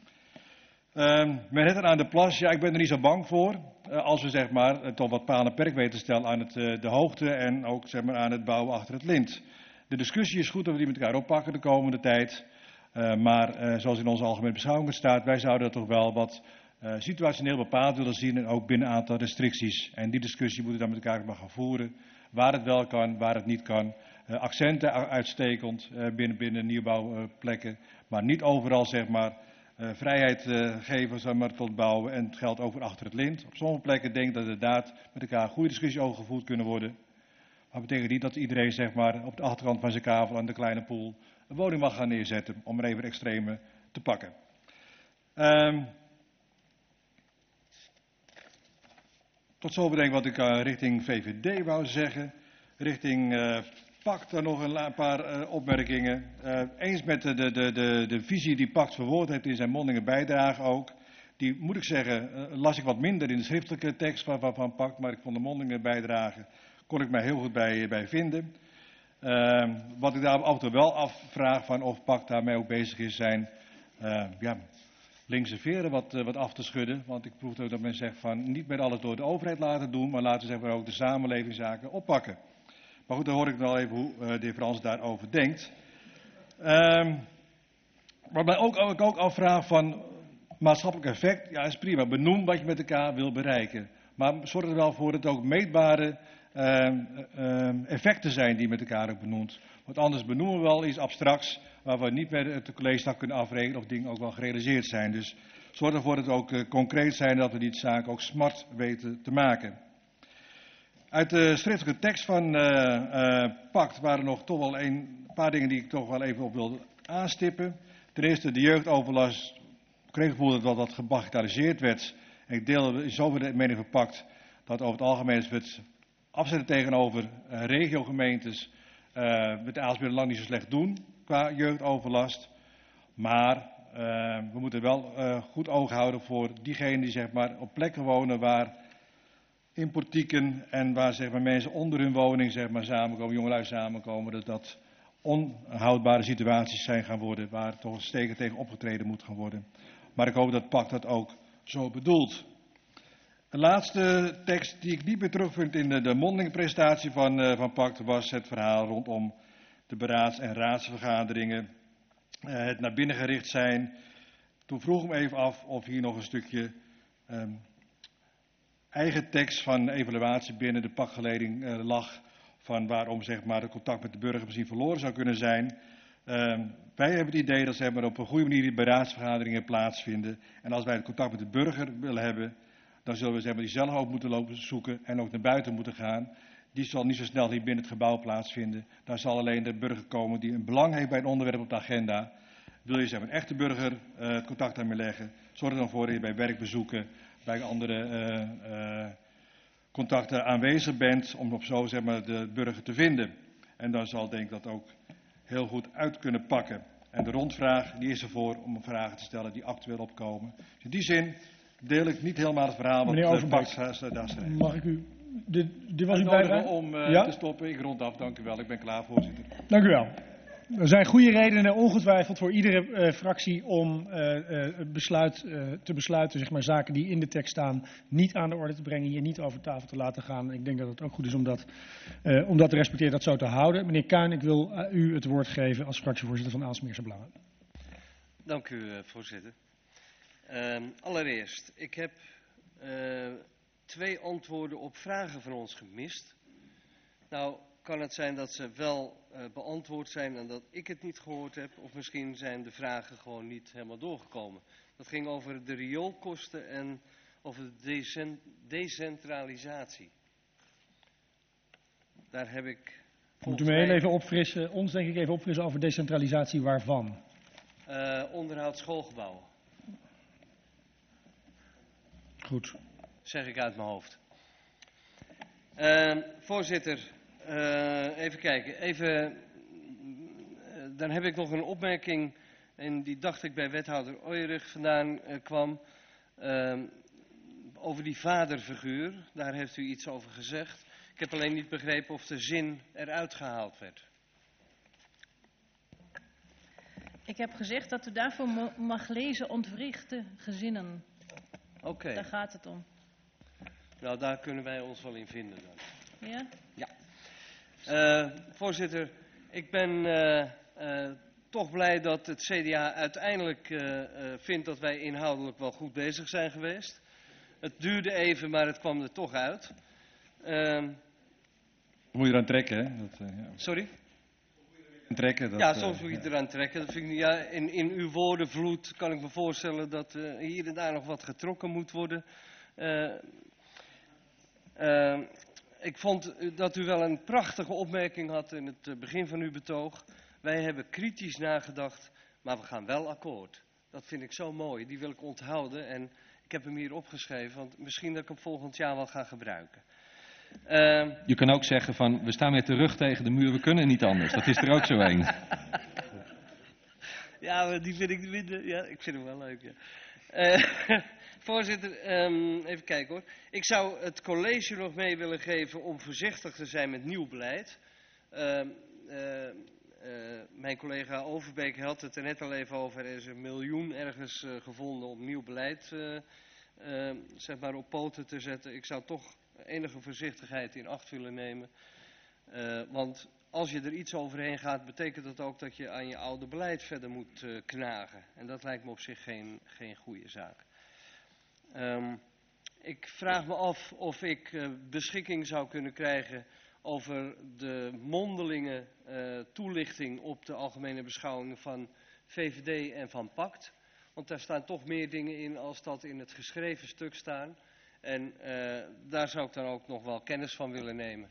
Uh, Manhattan aan de Plas. Ja, ik ben er niet zo bang voor. Uh, als we zeg maar uh, toch wat paal en perk weten te stellen aan het, uh, de hoogte. En ook zeg maar aan het bouwen achter het lint. De discussie is goed dat we die met elkaar oppakken de komende tijd. Uh, maar uh, zoals in onze algemene beschouwing staat, wij zouden dat toch wel wat uh, situationeel bepaald willen zien. En ook binnen een aantal restricties. En die discussie moeten we dan met elkaar maar gaan voeren. Waar het wel kan, waar het niet kan. Uh, accenten uitstekend uh, binnen, binnen nieuwbouwplekken. Uh, maar niet overal zeg maar uh, vrijheid uh, geven zeg maar, tot bouwen. En het geldt over achter het lint. Op sommige plekken denk ik dat inderdaad met elkaar een goede discussie over gevoerd kunnen worden. Maar dat betekent niet dat iedereen zeg maar, op de achterkant van zijn kavel aan de kleine poel een woning mag gaan neerzetten. Om er even extreme te pakken. Um, tot zover denk ik wat ik uh, richting V V D wou zeggen. Richting uh, Pact daar nog een paar uh, opmerkingen. Uh, eens met de, de, de, de, de visie die Pact verwoord heeft in zijn mondelinge bijdrage ook. Die moet ik zeggen, uh, las ik wat minder in de schriftelijke tekst van, van, van Pact. Maar ik vond de mondelinge bijdrage... kon ik mij heel goed bij, bij vinden. Uh, wat ik daar af en toe wel afvraag van of Pact daarmee ook bezig is zijn uh, ja, linkse veren wat, uh, wat af te schudden. Want ik proef ook dat men zegt van niet meer alles door de overheid laten doen, maar laten we zeg maar, ook de samenlevingszaken oppakken. Maar goed, dan hoor ik wel even hoe uh, de heer Frans daarover denkt. Uh, wat mij ook, ook, ook afvraag van maatschappelijk effect, ja is prima. Benoem wat je met elkaar wil bereiken. Maar zorg er wel voor dat het ook meetbare uh, uh, effecten zijn die met elkaar ook benoemd. Want anders benoemen we wel iets abstracts waar we niet met het collegedag kunnen afrekenen of dingen ook wel gerealiseerd zijn. Dus zorg ervoor dat we ook uh, concreet zijn en dat we die zaken ook smart weten te maken. Uit de schriftelijke tekst van uh, uh, Pact waren er nog toch wel een paar dingen die ik toch wel even op wilde aanstippen. Ten eerste de jeugdoverlast. Ik kreeg het gevoel dat wel dat gebagatelliseerd werd. En ik deel in zoverre de mening van Pact dat over het algemeen is het afzetten tegenover uh, regiogemeentes uh, met de Aalsmeer lang niet zo slecht doen qua jeugdoverlast. Maar uh, we moeten wel uh, goed oog houden voor diegenen die zeg maar, op plekken wonen waar in portieken en waar zeg maar, mensen onder hun woning zeg maar, samenkomen, jongelui samenkomen, dat dat onhoudbare situaties zijn gaan worden waar toch een steken tegen opgetreden moet gaan worden. Maar ik hoop dat Pact dat ook zo bedoelt. De laatste tekst die ik niet meer terugvind in de, de mondelinge presentatie van, uh, van Pact was het verhaal rondom de beraads- en raadsvergaderingen. Uh, het naar binnen gericht zijn. Toen vroeg ik me even af of hier nog een stukje um, eigen tekst van evaluatie binnen de Pactgeleding uh, lag. Van waarom zeg maar, de contact met de burger misschien verloren zou kunnen zijn. Uh, wij hebben het idee dat zeg maar, op een goede manier die beraadsvergaderingen plaatsvinden. En als wij het contact met de burger willen hebben, dan zullen we zeg maar, die zelf ook moeten lopen zoeken en ook naar buiten moeten gaan. Die zal niet zo snel hier binnen het gebouw plaatsvinden. Daar zal alleen de burger komen die een belang heeft bij een onderwerp op de agenda. Wil je zeg maar, een echte burger uh, het contact aan me leggen, zorg er dan voor dat je bij werkbezoeken, bij andere uh, uh, contacten aanwezig bent om op zo zeg maar, de burger te vinden. En dan zal denk ik dat ook heel goed uit kunnen pakken. En de rondvraag die is ervoor om vragen te stellen die actueel opkomen. Dus in die zin deel ik niet helemaal het verhaal wat de Pact daar schrijft. Mag ik u, dit, dit was uw uitnodigen bijdrage? om uh, ja? te stoppen. Ik rond af, dank u wel. Ik ben klaar, voorzitter. Dank u wel. Er zijn goede redenen, ongetwijfeld, voor iedere uh, fractie om uh, uh, besluit, uh, te besluiten, zeg maar, zaken die in de tekst staan, niet aan de orde te brengen, hier niet over tafel te laten gaan. Ik denk dat het ook goed is om dat, uh, om dat te respecteren, dat zo te houden. Meneer Kuin, ik wil uh, u het woord geven als fractievoorzitter van Aalsmeerse Belangen. Dank u, uh, voorzitter. Uh, allereerst, ik heb uh, twee antwoorden op vragen van ons gemist. Nou, kan het zijn dat ze wel uh, beantwoord zijn en dat ik het niet gehoord heb, of misschien zijn de vragen gewoon niet helemaal doorgekomen. Dat ging over de rioolkosten en over de decent decentralisatie. Daar heb ik... Moeten we heel even opfrissen, ons denk ik even opfrissen over decentralisatie waarvan? Uh, onderhoud schoolgebouwen. Goed. Zeg ik uit mijn hoofd. Uh, voorzitter, uh, even kijken. Even, uh, dan heb ik nog een opmerking, en die dacht ik bij wethouder Ooyerig vandaan uh, kwam. Uh, over die vaderfiguur, daar heeft u iets over gezegd. Ik heb alleen niet begrepen of de zin eruit gehaald werd. Ik heb gezegd dat u daarvoor mag lezen ontwrichte gezinnen. Oké. Okay. Daar gaat het om. Nou, daar kunnen wij ons wel in vinden dan. Ja? Ja. Uh, voorzitter, ik ben uh, uh, toch blij dat het C D A uiteindelijk uh, uh, vindt dat wij inhoudelijk wel goed bezig zijn geweest. Het duurde even, maar het kwam er toch uit. Uh, Moet je eraan trekken, hè? Dat, uh, ja. Sorry? Trekken, dat, ja, soms uh, moet je ja. eraan trekken. Dat vind ik niet, ja, in, in uw woordenvloed kan ik me voorstellen dat uh, hier en daar nog wat getrokken moet worden. Uh, uh, ik vond dat u wel een prachtige opmerking had in het begin van uw betoog. Wij hebben kritisch nagedacht, maar we gaan wel akkoord. Dat vind ik zo mooi, die wil ik onthouden en ik heb hem hier opgeschreven, want misschien dat ik hem volgend jaar wel ga gebruiken. Uh, Je kan ook zeggen van, we staan met de rug tegen de muur, we kunnen niet anders. Dat is er ook zo een. Ja, maar die vind ik minder, ja, ik vind hem wel leuk, ja. Uh, voorzitter, um, even kijken hoor. Ik zou het college nog mee willen geven om voorzichtig te zijn met nieuw beleid. Uh, uh, uh, mijn collega Overbeek had het er net al even over. Er is een miljoen ergens uh, gevonden om nieuw beleid uh, uh, zeg maar op poten te zetten. Ik zou toch enige voorzichtigheid in acht willen nemen. Uh, want als je er iets overheen gaat, betekent dat ook dat je aan je oude beleid verder moet uh, knagen. En dat lijkt me op zich geen, geen goede zaak. Um, ik vraag me af of ik uh, beschikking zou kunnen krijgen over de mondelinge uh, toelichting op de algemene beschouwingen van V V D en van PACT. Want daar staan toch meer dingen in als dat in het geschreven stuk staan. En uh, daar zou ik dan ook nog wel kennis van willen nemen.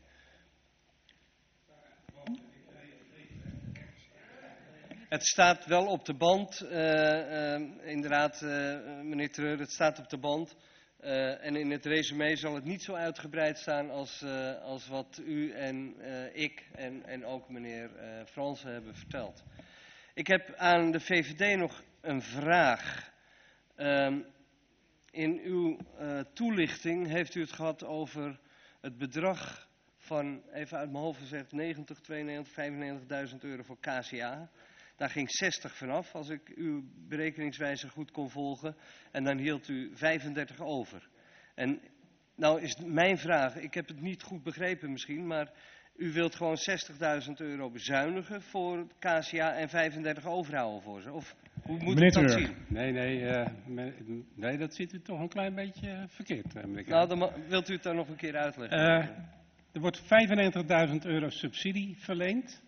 Het staat wel op de band, uh, uh, inderdaad, uh, meneer Treur, het staat op de band. Uh, en in het resume zal het niet zo uitgebreid staan als, uh, als wat u en uh, ik en, en ook meneer uh, Fransen hebben verteld. Ik heb aan de V V D nog een vraag. Um, in uw uh, toelichting heeft u het gehad over het bedrag van, even uit mijn hoofd gezegd, negentig, tweeënnegentig, vijfennegentigduizend euro voor K C A. Daar ging zestig vanaf, als ik uw berekeningswijze goed kon volgen. En dan hield u vijfendertig over. En nou is mijn vraag, ik heb het niet goed begrepen misschien, maar u wilt gewoon zestigduizend euro bezuinigen voor K C A en vijfendertig overhouden voor ze? Of hoe moet ik dat zien? Nee, nee, uh, nee, dat ziet u toch een klein beetje uh, verkeerd, uh, meneer. Nou, dan wilt u het dan nog een keer uitleggen? Uh, er wordt vijfennegentigduizend euro subsidie verleend.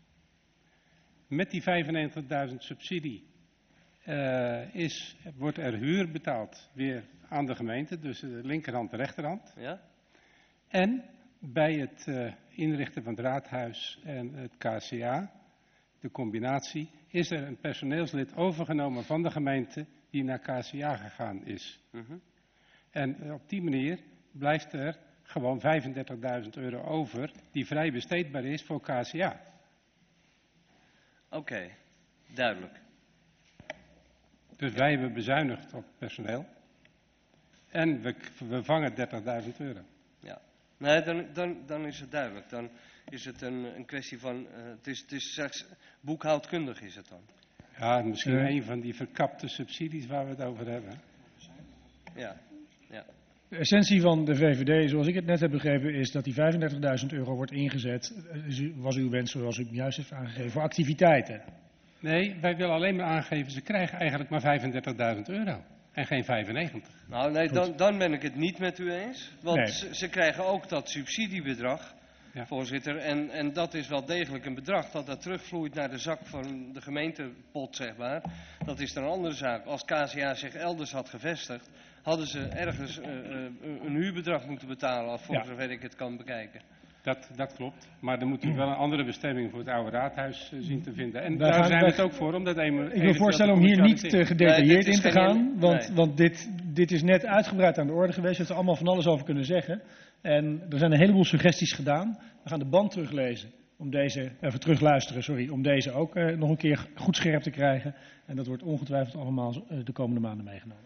Met die vijfennegentigduizend subsidie uh, is, wordt er huur betaald weer aan de gemeente, dus de linkerhand de rechterhand. Ja? En bij het uh, inrichten van het raadhuis en het K C A, de combinatie, is er een personeelslid overgenomen van de gemeente die naar K C A gegaan is. Uh-huh. En op die manier blijft er gewoon vijfendertigduizend euro over die vrij besteedbaar is voor K C A. Oké, okay, duidelijk. Dus wij hebben bezuinigd op personeel. En we, we vangen dertigduizend euro. Ja, nee, dan, dan, dan is het duidelijk. Dan is het een, een kwestie van, uh, het is, het is slechts boekhoudkundig is het dan. Ja, misschien uh, een van die verkapte subsidies waar we het over hebben. Ja, ja. De essentie van de V V D, zoals ik het net heb begrepen, is dat die vijfendertigduizend euro wordt ingezet, was uw wens zoals u juist heeft aangegeven, voor activiteiten. Nee, wij willen alleen maar aangeven, ze krijgen eigenlijk maar vijfendertigduizend euro en geen vijfennegentig. Nou nee, dan, dan ben ik het niet met u eens, want Nee. ze, ze krijgen ook dat subsidiebedrag, Ja. voorzitter, en, en dat is wel degelijk een bedrag dat dat terugvloeit naar de zak van de gemeentepot, zeg maar. Dat is dan een andere zaak. Als K C A zich elders had gevestigd, hadden ze ergens uh, uh, een huurbedrag moeten betalen, voor Ja. zover ik het kan bekijken. Dat, dat klopt, maar dan moet u wel een andere bestemming voor het oude raadhuis uh, zien te vinden. En Wij daar gaan- zijn we wij- het ook voor, omdat eenmaal... Ik wil voorstellen om hier niet te gedetailleerd Nee, dit is in te geen- gaan, want, nee. want dit, dit is net uitgebreid aan de orde geweest. Je hebt er allemaal van alles over kunnen zeggen. En er zijn een heleboel suggesties gedaan. We gaan de band teruglezen, om deze, even terugluisteren, sorry, om deze ook uh, nog een keer goed scherp te krijgen. En dat wordt ongetwijfeld allemaal uh, de komende maanden meegenomen.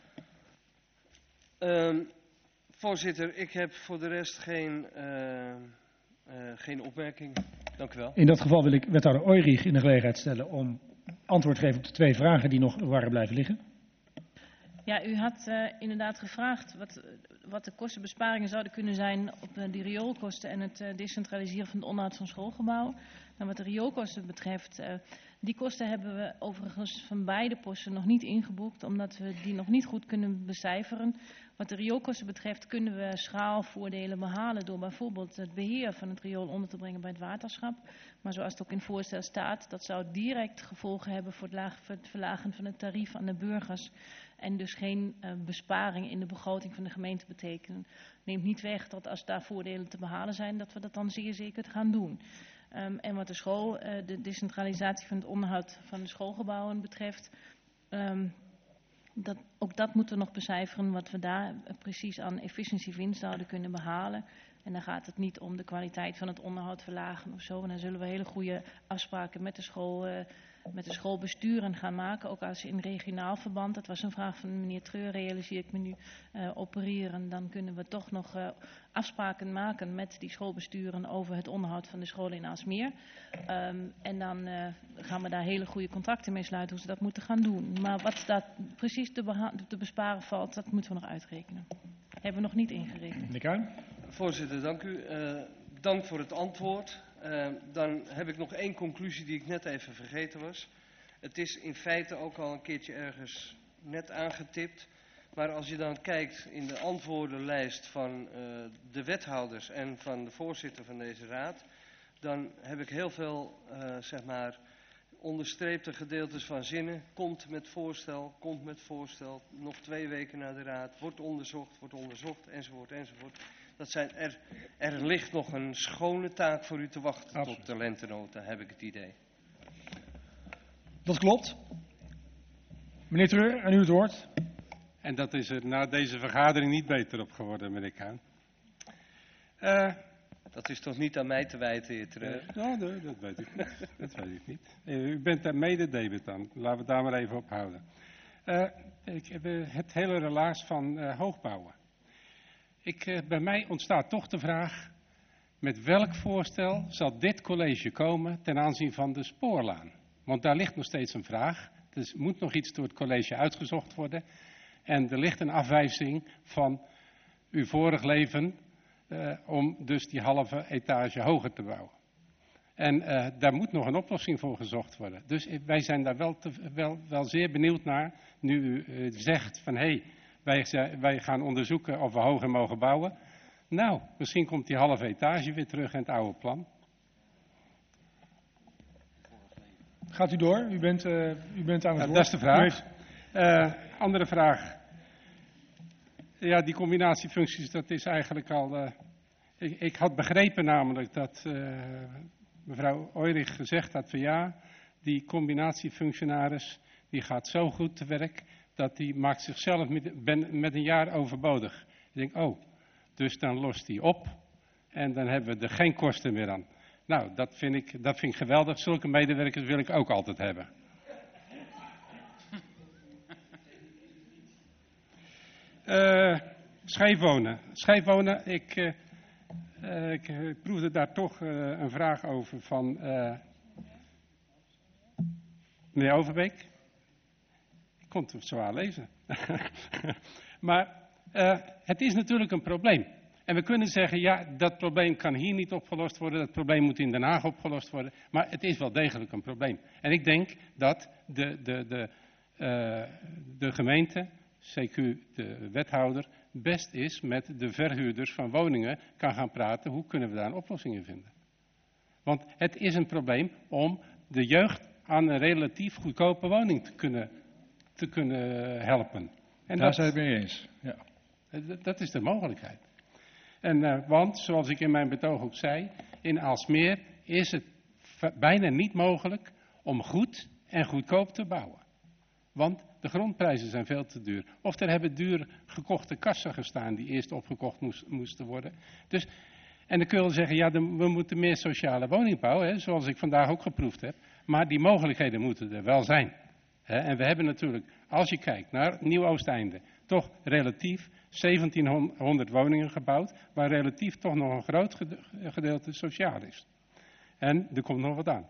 Um, voorzitter, ik heb voor de rest geen, uh, uh, geen opmerkingen. Dank u wel. In dat geval wil ik wethouder Oijrich in de gelegenheid stellen om antwoord te geven op de twee vragen die nog waren blijven liggen. Ja, u had uh, inderdaad gevraagd wat, wat de kostenbesparingen zouden kunnen zijn op uh, die rioolkosten en het uh, decentraliseren van het onderhoud van schoolgebouwen. Nou, wat de rioolkosten betreft, uh, die kosten hebben we overigens van beide posten nog niet ingeboekt, omdat we die nog niet goed kunnen becijferen. Wat de rioolkosten betreft kunnen we schaalvoordelen behalen door bijvoorbeeld het beheer van het riool onder te brengen bij het waterschap. Maar zoals het ook in het voorstel staat, dat zou direct gevolgen hebben voor het, laag, voor het verlagen van het tarief aan de burgers. En dus geen uh, besparing in de begroting van de gemeente betekenen. Neemt niet weg dat als daar voordelen te behalen zijn, dat we dat dan zeer zeker gaan doen. Um, en wat de school, uh, de decentralisatie van het onderhoud van de schoolgebouwen betreft, um, dat, ook dat moeten we nog becijferen, wat we daar uh, precies aan efficiëntiewinst zouden kunnen behalen. En dan gaat het niet om de kwaliteit van het onderhoud verlagen of zo. En dan zullen we hele goede afspraken met de school, uh, met de schoolbesturen gaan maken. Ook als je in regionaal verband, dat was een vraag van meneer Treur, realiseer ik me nu, uh, opereren. Dan kunnen we toch nog uh, afspraken maken met die schoolbesturen over het onderhoud van de scholen in Aalsmeer. Um, en dan uh, gaan we daar hele goede contracten mee sluiten hoe ze dat moeten gaan doen. Maar wat daar precies te, beha- te besparen valt, dat moeten we nog uitrekenen. Hebben we nog niet ingerekend. Meneer Kruijn? Voorzitter, dank u. Uh, dank voor het antwoord. Uh, dan heb ik nog één conclusie die ik net even vergeten was. Het is in feite ook al een keertje ergens net aangetipt Maar als je dan kijkt in de antwoordenlijst van uh, de wethouders en van de voorzitter van deze raad, dan heb ik heel veel, uh, zeg maar, onderstreepte gedeeltes van zinnen. Komt met voorstel, komt met voorstel, nog twee weken naar de raad, wordt onderzocht, wordt onderzocht, enzovoort, enzovoort. Dat zijn er, er ligt nog een schone taak voor u te wachten. Absoluut. Tot de lentenota, heb ik het idee. Dat klopt. Meneer Treur, aan u het woord. En dat is er na deze vergadering niet beter op geworden, meneer Kuin. Uh, dat is toch niet aan mij te wijten, heer Treur? Uh, nou, nee, dat weet ik niet. Dat weet ik niet. Uh, u bent daar mede-debet aan. Laten we het daar maar even op houden. Uh, ik heb uh, het hele relaas van uh, hoogbouwen. Ik, uh, bij mij ontstaat toch de vraag, met welk voorstel zal dit college komen ten aanzien van de spoorlaan? Want daar ligt nog steeds een vraag. Dus moet nog iets door het college uitgezocht worden. En er ligt een afwijzing van uw vorig leven uh, om dus die halve etage hoger te bouwen. En uh, daar moet nog een oplossing voor gezocht worden. Dus wij zijn daar wel, te, wel, wel zeer benieuwd naar. Nu u uh, zegt van hé, hey, wij, wij gaan onderzoeken of we hoger mogen bouwen. Nou, misschien komt die halve etage weer terug in het oude plan. Gaat u door? U bent, uh, u bent aan het ja, woord. Dat is de vraag. Uh, andere vraag. Ja, die combinatiefuncties, dat is eigenlijk al... Uh, ik, ik had begrepen namelijk dat uh, mevrouw Oijrich gezegd had van ja, die combinatiefunctionaris, die gaat zo goed te werk, dat die maakt zichzelf met, ben, met een jaar overbodig. Ik denk, oh, dus dan lost die op en dan hebben we er geen kosten meer aan. Nou, dat vind ik, dat vind ik geweldig. Zulke medewerkers wil ik ook altijd hebben. Uh, scheefwonen. Scheefwonen, ik, uh, uh, ik uh, proefde daar toch uh, een vraag over van uh, meneer Overbeek. Ik kon het zwaar lezen. Maar uh, het is natuurlijk een probleem. En we kunnen zeggen, ja, dat probleem kan hier niet opgelost worden, dat probleem moet in Den Haag opgelost worden. Maar het is wel degelijk een probleem. En ik denk dat de, de, de, uh, de gemeente, C Q de wethouder, best is met de verhuurders van woningen kan gaan praten. Hoe kunnen we daar een oplossing in vinden? Want het is een probleem om de jeugd aan een relatief goedkope woning te kunnen, te kunnen helpen. En daar zijn we het mee eens. Ja. Dat, dat is de mogelijkheid. En, uh, want, zoals ik in mijn betoog ook zei, in Aalsmeer is het bijna niet mogelijk om goed en goedkoop te bouwen. Want de grondprijzen zijn veel te duur. Of er hebben duur gekochte kassen gestaan die eerst opgekocht moest, moesten worden. Dus, en dan kun je wel zeggen, ja, de, we moeten meer sociale woning bouwen, hè, zoals ik vandaag ook geproefd heb. Maar die mogelijkheden moeten er wel zijn. Hè. En we hebben natuurlijk, als je kijkt naar Nieuw-Oosteinde, toch relatief zeventienhonderd woningen gebouwd, waar relatief toch nog een groot gedeelte sociaal is. En er komt nog wat aan.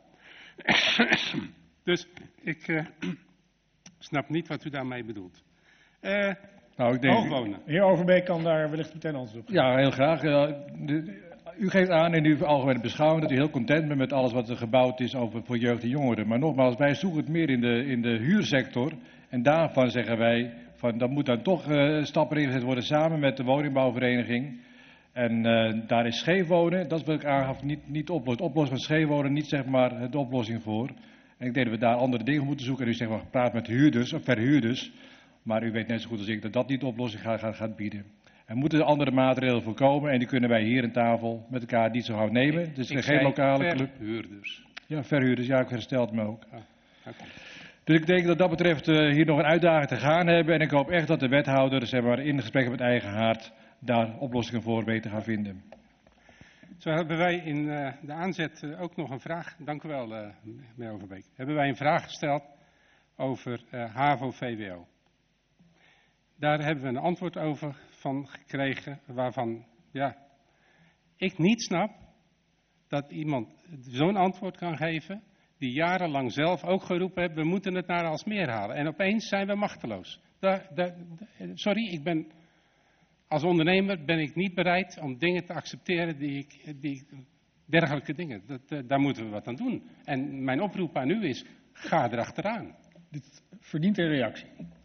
Dus ik uh, snap niet wat u daarmee bedoelt. Uh, nou, ik denk, hoogwonen. Heer Overbeek kan daar wellicht meteen antwoord op geven. Ja, heel graag. Uh, de, u geeft aan in uw algemene beschouwing dat u heel content bent met alles wat er gebouwd is over, voor jeugd en jongeren. Maar nogmaals, wij zoeken het meer in de, in de huursector. En daarvan zeggen wij, van, dat moet dan toch uh, stappen ingezet worden samen met de woningbouwvereniging. En uh, daar is scheefwonen, dat is wat ik aangaf, niet, niet oplossen. Oplossen van scheefwonen, niet zeg maar de oplossing voor. En ik denk dat we daar andere dingen moeten zoeken. En u zegt maar, praat met huurders of verhuurders. Maar u weet net zo goed als ik dat dat niet de oplossing gaat, gaat, gaat bieden. Er moeten andere maatregelen voorkomen en die kunnen wij hier aan tafel met elkaar niet zo gauw nemen. Het is ik geen lokale club. Verhuurders. Ja, verhuurders, ja, ik herstelt me ook. Ah, okay. Dus ik denk dat dat betreft uh, hier nog een uitdaging te gaan hebben. En ik hoop echt dat de wethouder, zeg maar, in gesprek met eigen haard daar oplossingen voor weten gaan vinden. Zo hebben wij in uh, de aanzet uh, ook nog een vraag. Dank u wel, uh, meneer Overbeek. Hebben wij een vraag gesteld over uh, HAVO-V W O. Daar hebben we een antwoord over van gekregen waarvan, ja, ik niet snap dat iemand zo'n antwoord kan geven die jarenlang zelf ook geroepen heeft, we moeten het naar Aalsmeer halen. En opeens zijn we machteloos. Daar, daar, sorry, ik ben, als ondernemer ben ik niet bereid om dingen te accepteren die ik, die, dergelijke dingen. Dat, daar moeten we wat aan doen. En mijn oproep aan u is, ga erachteraan. Dit verdient een reactie.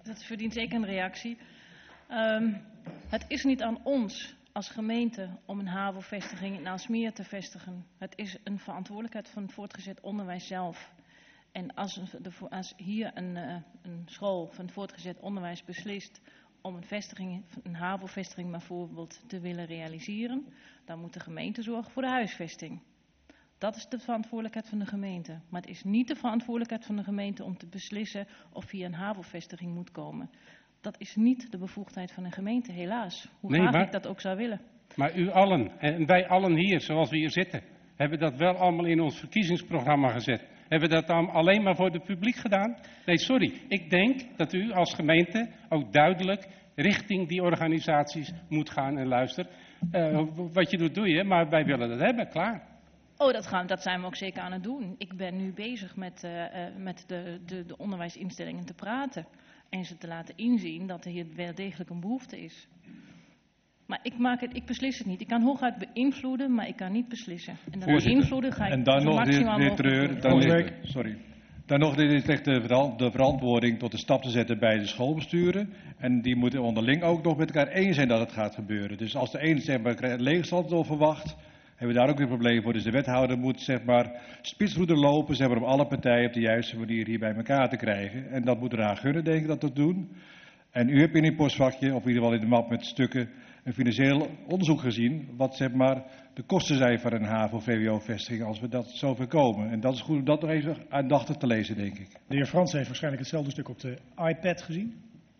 Dat verdient zeker een reactie. Um, het is niet aan ons als gemeente om een HAVO-vestiging in Aalsmeer te vestigen. Het is een verantwoordelijkheid van het voortgezet onderwijs zelf. En als, een, de, als hier een, uh, een school van het voortgezet onderwijs beslist om een vestiging, een HAVO-vestiging bijvoorbeeld te willen realiseren, dan moet de gemeente zorgen voor de huisvesting. Dat is de verantwoordelijkheid van de gemeente. Maar het is niet de verantwoordelijkheid van de gemeente om te beslissen of hier een HAVO-vestiging moet komen. Dat is niet de bevoegdheid van een gemeente, helaas. Hoe nee, graag maar, ik dat ook zou willen. Maar u allen, en wij allen hier, zoals we hier zitten, hebben dat wel allemaal in ons verkiezingsprogramma gezet. Hebben we dat dan alleen maar voor het publiek gedaan? Nee, sorry. Ik denk dat u als gemeente ook duidelijk richting die organisaties moet gaan en luisteren. Uh, wat je doet, doe je, maar wij willen dat hebben, klaar. Oh, dat, gaan, dat zijn we ook zeker aan het doen. Ik ben nu bezig met, uh, uh, met de, de, de onderwijsinstellingen te praten. En ze te laten inzien dat er hier wel degelijk een behoefte is. Maar ik, maak het, ik beslis het niet. Ik kan hooguit beïnvloeden, maar ik kan niet beslissen. En dat Voorzitter, beïnvloeden ga ik en dan nog maximaal dit, dit mogelijk treur, doen. dan ligt, sorry. Dan nog, dit is echt de, de verantwoording tot de stap te zetten bij de schoolbesturen. En die moeten onderling ook nog met elkaar eens zijn dat het gaat gebeuren. Dus als de een zeg maar leegstand al verwacht, hebben we daar ook weer een probleem voor. Dus de wethouder moet zeg maar spitsroede lopen, zeg maar, om alle partijen op de juiste manier hier bij elkaar te krijgen. En dat moet eraan gunnen, denk ik, dat dat doen. En u hebt in uw postvakje, of in ieder geval in de map met stukken, een financieel onderzoek gezien, wat zeg maar de kosten zijn van een HAVO-V W O-vestiging als we dat zo voorkomen. En dat is goed om dat nog even aandachtig te lezen, denk ik. De heer Frans heeft waarschijnlijk hetzelfde stuk op de iPad gezien.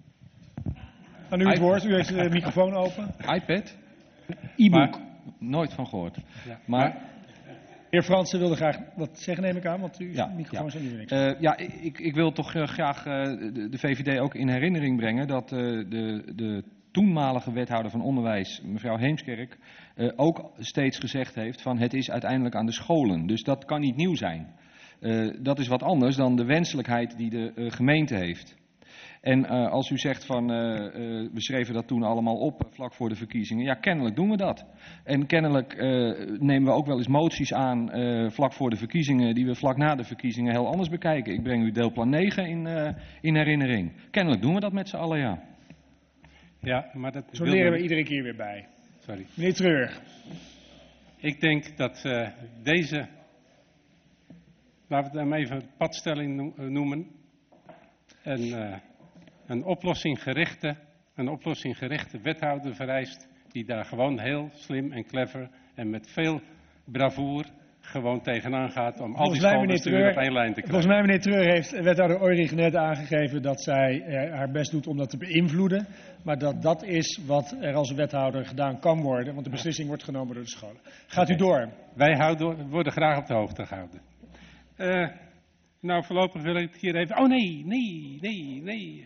Aan u het woord, u heeft de microfoon open. iPad? E-book. Nooit van gehoord. Ja. Maar... De heer Fransen wilde graag wat zeggen, neem ik aan, want uw Ja, microfoon ja. is niet niks. Uh, ja, ik, ik wil toch uh, graag uh, de, de V V D ook in herinnering brengen dat uh, de, de toenmalige wethouder van onderwijs, mevrouw Heemskerk, uh, ook steeds gezegd heeft van het is uiteindelijk aan de scholen. Dus dat kan niet nieuw zijn. Uh, dat is wat anders dan de wenselijkheid die de uh, gemeente heeft. En uh, als u zegt van, uh, uh, we schreven dat toen allemaal op vlak voor de verkiezingen. Ja, kennelijk doen we dat. En kennelijk uh, nemen we ook wel eens moties aan uh, vlak voor de verkiezingen, die we vlak na de verkiezingen heel anders bekijken. Ik breng u deelplan negen in, uh, in herinnering. Kennelijk doen we dat met z'n allen, ja. Ja, maar dat Zo leren we iedere keer weer bij. Sorry. Meneer Treur. Ik denk dat uh, deze, laten we het hem even padstelling noemen, een... Uh, Een oplossing-gerichte, een oplossing-gerichte wethouder vereist die daar gewoon heel slim en clever en met veel bravoer gewoon tegenaan gaat om al die schoolbesturen op één lijn te krijgen. Volgens mij, meneer Treur, heeft wethouder Oiring net aangegeven dat zij eh, haar best doet om dat te beïnvloeden. Maar dat dat is wat er als wethouder gedaan kan worden, want de beslissing wordt genomen door de scholen. Gaat u door. Wij houden, worden graag op de hoogte gehouden. Uh, nou, voorlopig wil ik het hier even... Oh nee, nee, nee, nee...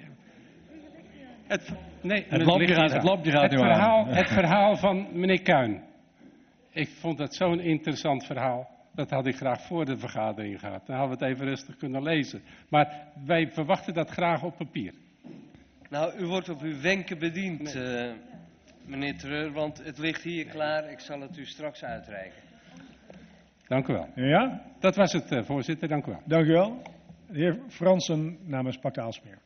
Het, nee, het, lampje gaat, het lampje gaat het nu verhaal, aan. Het verhaal van meneer Kuin. Ik vond dat zo'n interessant verhaal. Dat had ik graag voor de vergadering gehad. Dan hadden we het even rustig kunnen lezen. Maar wij verwachten dat graag op papier. Nou, u wordt op uw wenken bediend, uh, meneer Treur, want het ligt hier klaar. Ik zal het u straks uitreiken. Dank u wel. Ja? Dat was het, uh, voorzitter. Dank u wel. Dank u wel. De heer Fransen namens Pakt Aalsmeer.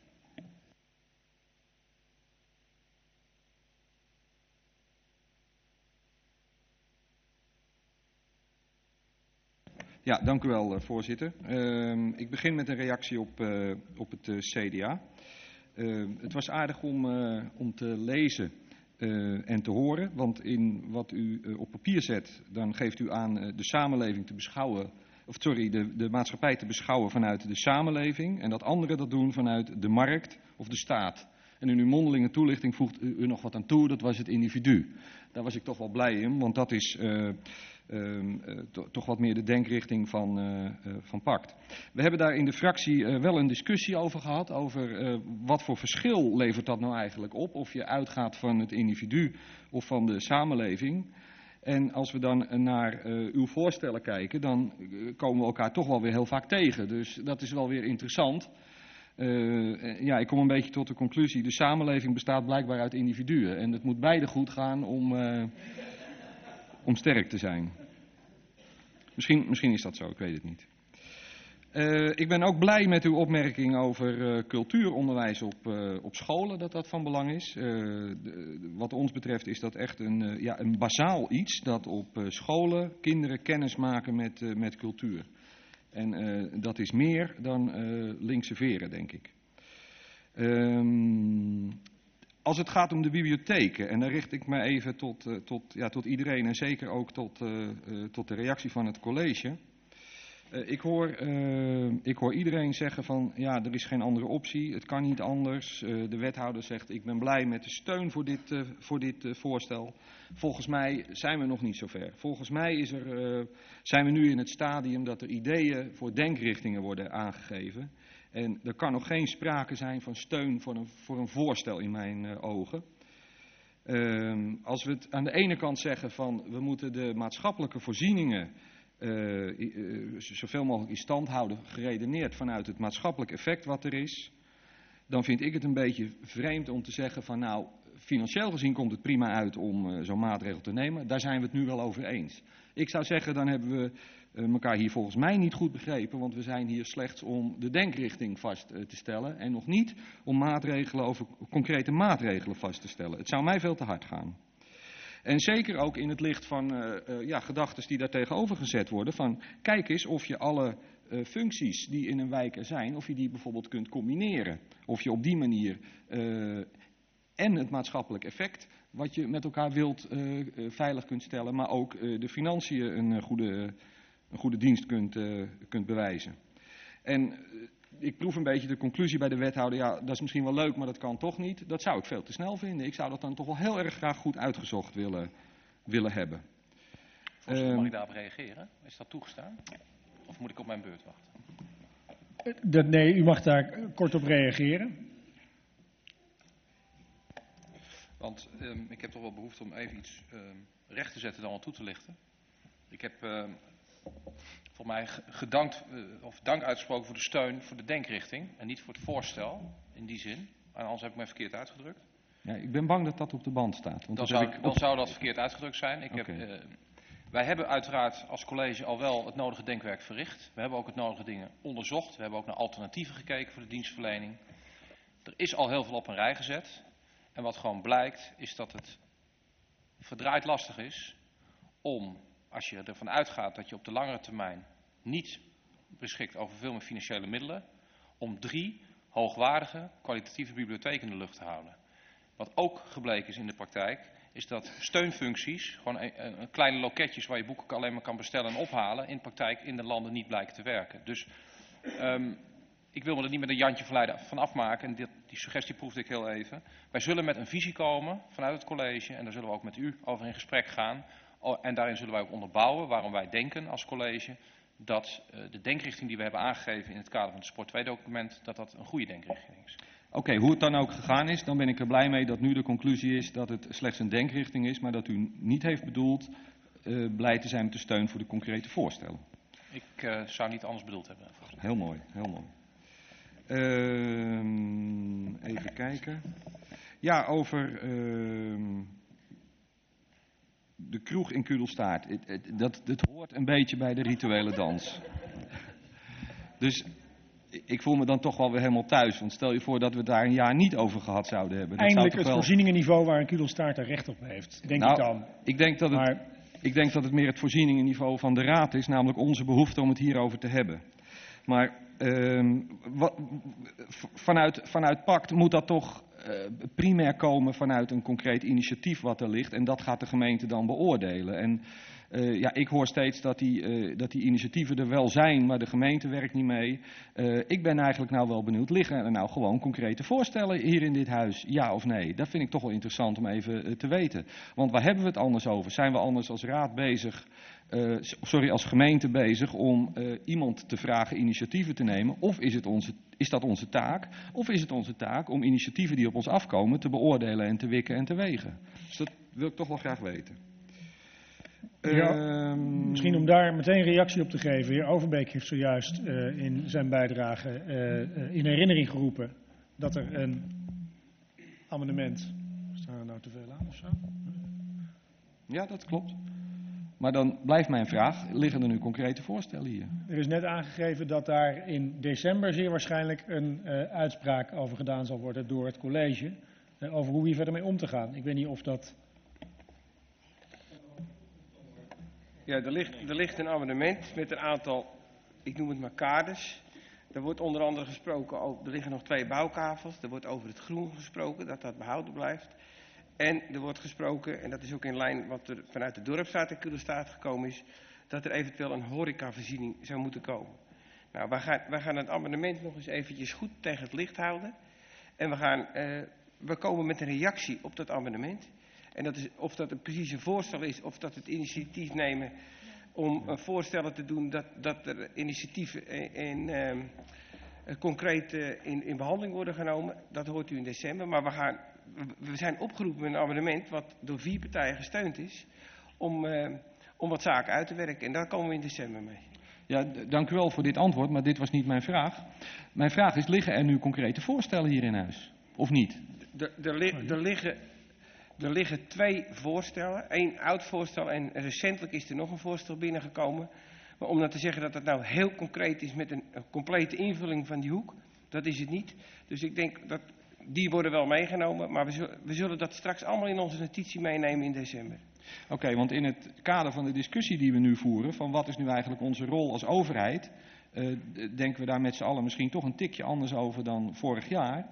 Ja, dank u wel, voorzitter. Uh, ik begin met een reactie op, uh, op het uh, C D A. Uh, het was aardig om, uh, om te lezen uh, en te horen, want in wat u uh, op papier zet, dan geeft u aan uh, de samenleving te beschouwen, of sorry, de, de maatschappij te beschouwen vanuit de samenleving en dat anderen dat doen vanuit de markt of de staat. En in uw mondelinge toelichting voegt u, u nog wat aan toe, dat was het individu. Daar was ik toch wel blij in, want dat is... Uh, Uh, uh, to, toch wat meer de denkrichting van, uh, uh, van Pact. We hebben daar in de fractie uh, wel een discussie over gehad, over uh, wat voor verschil levert dat nou eigenlijk op, of je uitgaat van het individu of van de samenleving. En als we dan naar uh, uw voorstellen kijken, dan uh, komen we elkaar toch wel weer heel vaak tegen. Dus dat is wel weer interessant. Uh, ja, ik kom een beetje tot de conclusie, de samenleving bestaat blijkbaar uit individuen. En het moet beide goed gaan om... Uh, om sterk te zijn. Misschien, misschien is dat zo, ik weet het niet. Uh, ik ben ook blij met uw opmerking over uh, cultuuronderwijs op, uh, op scholen, dat dat van belang is. Uh, de, wat ons betreft is dat echt een, uh, ja, een basaal iets, dat op uh, scholen kinderen kennis maken met, uh, met cultuur. En uh, dat is meer dan uh, linkse veren, denk ik. Um, als het gaat om de bibliotheken, en daar richt ik me even tot, uh, tot, ja, tot iedereen en zeker ook tot, uh, uh, tot de reactie van het college. Uh, ik, hoor, uh, ik hoor iedereen zeggen van ja, er is geen andere optie, het kan niet anders. Uh, de wethouder zegt ik ben blij met de steun voor dit, uh, voor dit uh, voorstel. Volgens mij zijn we nog niet zo ver. Volgens mij is er, uh, zijn we nu in het stadium dat er ideeën voor denkrichtingen worden aangegeven. En er kan nog geen sprake zijn van steun voor een, voor een voorstel in mijn uh, ogen. Uh, als we het aan de ene kant zeggen van we moeten de maatschappelijke voorzieningen Uh, uh, zoveel mogelijk in stand houden, geredeneerd vanuit het maatschappelijk effect wat er is, dan vind ik het een beetje vreemd om te zeggen van nou, financieel gezien komt het prima uit om uh, zo'n maatregel te nemen. Daar zijn we het nu wel over eens. Ik zou zeggen, dan hebben we uh, elkaar hier volgens mij niet goed begrepen, want we zijn hier slechts om de denkrichting vast uh, te stellen en nog niet om maatregelen over concrete maatregelen vast te stellen. Het zou mij veel te hard gaan. En zeker ook in het licht van uh, uh, ja, gedachten die daar tegenover gezet worden. Van kijk eens of je alle uh, functies die in een wijk er zijn, of je die bijvoorbeeld kunt combineren. Of je op die manier uh, en het maatschappelijk effect wat je met elkaar wilt uh, uh, veilig kunt stellen. Maar ook uh, de financiën een, uh, goede, een goede dienst kunt, uh, kunt bewijzen. En uh, ik proef een beetje de conclusie bij de wethouder, ja, dat is misschien wel leuk, maar dat kan toch niet. Dat zou ik veel te snel vinden. Ik zou dat dan toch wel heel erg graag goed uitgezocht willen, willen hebben. Voorzitter, um, mag ik daarop reageren? Is dat toegestaan? Of moet ik op mijn beurt wachten? Dat, nee, u mag daar kort op reageren. Want um, ik heb toch wel behoefte om even iets um, recht te zetten dan wel toe te lichten. Ik heb... Um, Voor mij gedankt, uh, of dank uitgesproken voor de steun voor de denkrichting en niet voor het voorstel in die zin. En anders heb ik me verkeerd uitgedrukt. Ja, ik ben bang dat dat op de band staat. Want dan dat zou, heb ik op... dan zou dat verkeerd uitgedrukt zijn. Ik okay. heb, uh, wij hebben uiteraard als college al wel het nodige denkwerk verricht. We hebben ook het nodige dingen onderzocht. We hebben ook naar alternatieven gekeken voor de dienstverlening. Er is al heel veel op een rij gezet. En wat gewoon blijkt is dat het verdraaid lastig is om, als je ervan uitgaat dat je op de langere termijn niet beschikt over veel meer financiële middelen, om drie hoogwaardige, kwalitatieve bibliotheken in de lucht te houden. Wat ook gebleken is in de praktijk, is dat steunfuncties, gewoon een, een kleine loketjes waar je boeken alleen maar kan bestellen en ophalen, in de praktijk in de landen niet blijken te werken. Dus um, ik wil me er niet met een Jantje van afmaken, en dit, die suggestie proefde ik heel even. Wij zullen met een visie komen vanuit het college, en daar zullen we ook met u over in gesprek gaan. En daarin zullen wij ook onderbouwen waarom wij denken als college dat uh, de denkrichting die we hebben aangegeven in het kader van het Sport twee document, dat dat een goede denkrichting is. Oké, okay, hoe het dan ook gegaan is, dan ben ik er blij mee dat nu de conclusie is dat het slechts een denkrichting is, maar dat u niet heeft bedoeld uh, blij te zijn met de steun voor de concrete voorstellen. Ik uh, zou niet anders bedoeld hebben. Heel mooi, heel mooi. Uh, even kijken. Ja, over uh, de kroeg in Kudelstaart. Het, het, dat, dat hoort een beetje bij de rituele dans. Dus ik voel me dan toch wel weer helemaal thuis. Want stel je voor dat we het daar een jaar niet over gehad zouden hebben. Dat Eindelijk zou het wel... voorzieningenniveau waar een Kudelstaart er recht op heeft, denk nou, ik dan. Ik denk, dat het, maar... ik denk dat het meer het voorzieningenniveau van de Raad is. Namelijk onze behoefte om het hierover te hebben. Maar uh, wat, vanuit, vanuit Pact moet dat toch uh, primair komen vanuit een concreet initiatief wat er ligt. En dat gaat de gemeente dan beoordelen. En uh, ja, ik hoor steeds dat die, uh, dat die initiatieven er wel zijn, maar de gemeente werkt niet mee. Uh, ik ben eigenlijk nou wel benieuwd, liggen er nou gewoon concrete voorstellen hier in dit huis? Ja of nee? Dat vind ik toch wel interessant om even uh, te weten. Want waar hebben we het anders over? Zijn we anders als raad bezig... Uh, sorry, als gemeente bezig om uh, iemand te vragen initiatieven te nemen? Of is, het onze, is dat onze taak? Of is het onze taak om initiatieven die op ons afkomen te beoordelen en te wikken en te wegen? Dus dat wil ik toch wel graag weten. Ja, uh, misschien om daar meteen reactie op te geven. De heer Overbeek heeft zojuist uh, in zijn bijdrage uh, uh, in herinnering geroepen dat er een amendement... Staan er nou te veel aan of zo? Ja, dat klopt. Maar dan blijft mijn vraag, liggen er nu concrete voorstellen hier? Er is net aangegeven dat daar in december zeer waarschijnlijk een uh, uitspraak over gedaan zal worden door het college. Uh, over hoe hier verder mee om te gaan. Ik weet niet of dat... Ja, er ligt, er ligt een amendement met een aantal, ik noem het maar kaders. Er wordt onder andere gesproken over, er liggen nog twee bouwkavels. Er wordt over het groen gesproken, dat dat behouden blijft. En er wordt gesproken, en dat is ook in lijn wat er vanuit de dorpsraad in Kudelstaart gekomen is, dat er eventueel een horecavoorziening zou moeten komen. Nou, wij gaan, wij gaan het amendement nog eens eventjes goed tegen het licht houden. En we, gaan, uh, we komen met een reactie op dat amendement. En dat is, of dat een precies een voorstel is, of dat het initiatief nemen om uh, voorstellen te doen dat, dat er initiatieven in, in, uh, concreet uh, in, in behandeling worden genomen. Dat hoort u in december. Maar we, gaan, we zijn opgeroepen met een amendement wat door vier partijen gesteund is om, uh, om wat zaken uit te werken. En daar komen we in december mee. Ja, dank u wel voor dit antwoord, maar dit was niet mijn vraag. Mijn vraag is, liggen er nu concrete voorstellen hier in huis? Of niet? Er liggen... Er liggen twee voorstellen, één oud voorstel en recentelijk is er nog een voorstel binnengekomen. Maar om nou te zeggen dat het nou heel concreet is met een, een complete invulling van die hoek, dat is het niet. Dus ik denk dat die worden wel meegenomen, maar we zullen, we zullen dat straks allemaal in onze notitie meenemen in december. Oké, okay, want in het kader van de discussie die we nu voeren, van wat is nu eigenlijk onze rol als overheid, uh, denken we daar met z'n allen misschien toch een tikje anders over dan vorig jaar.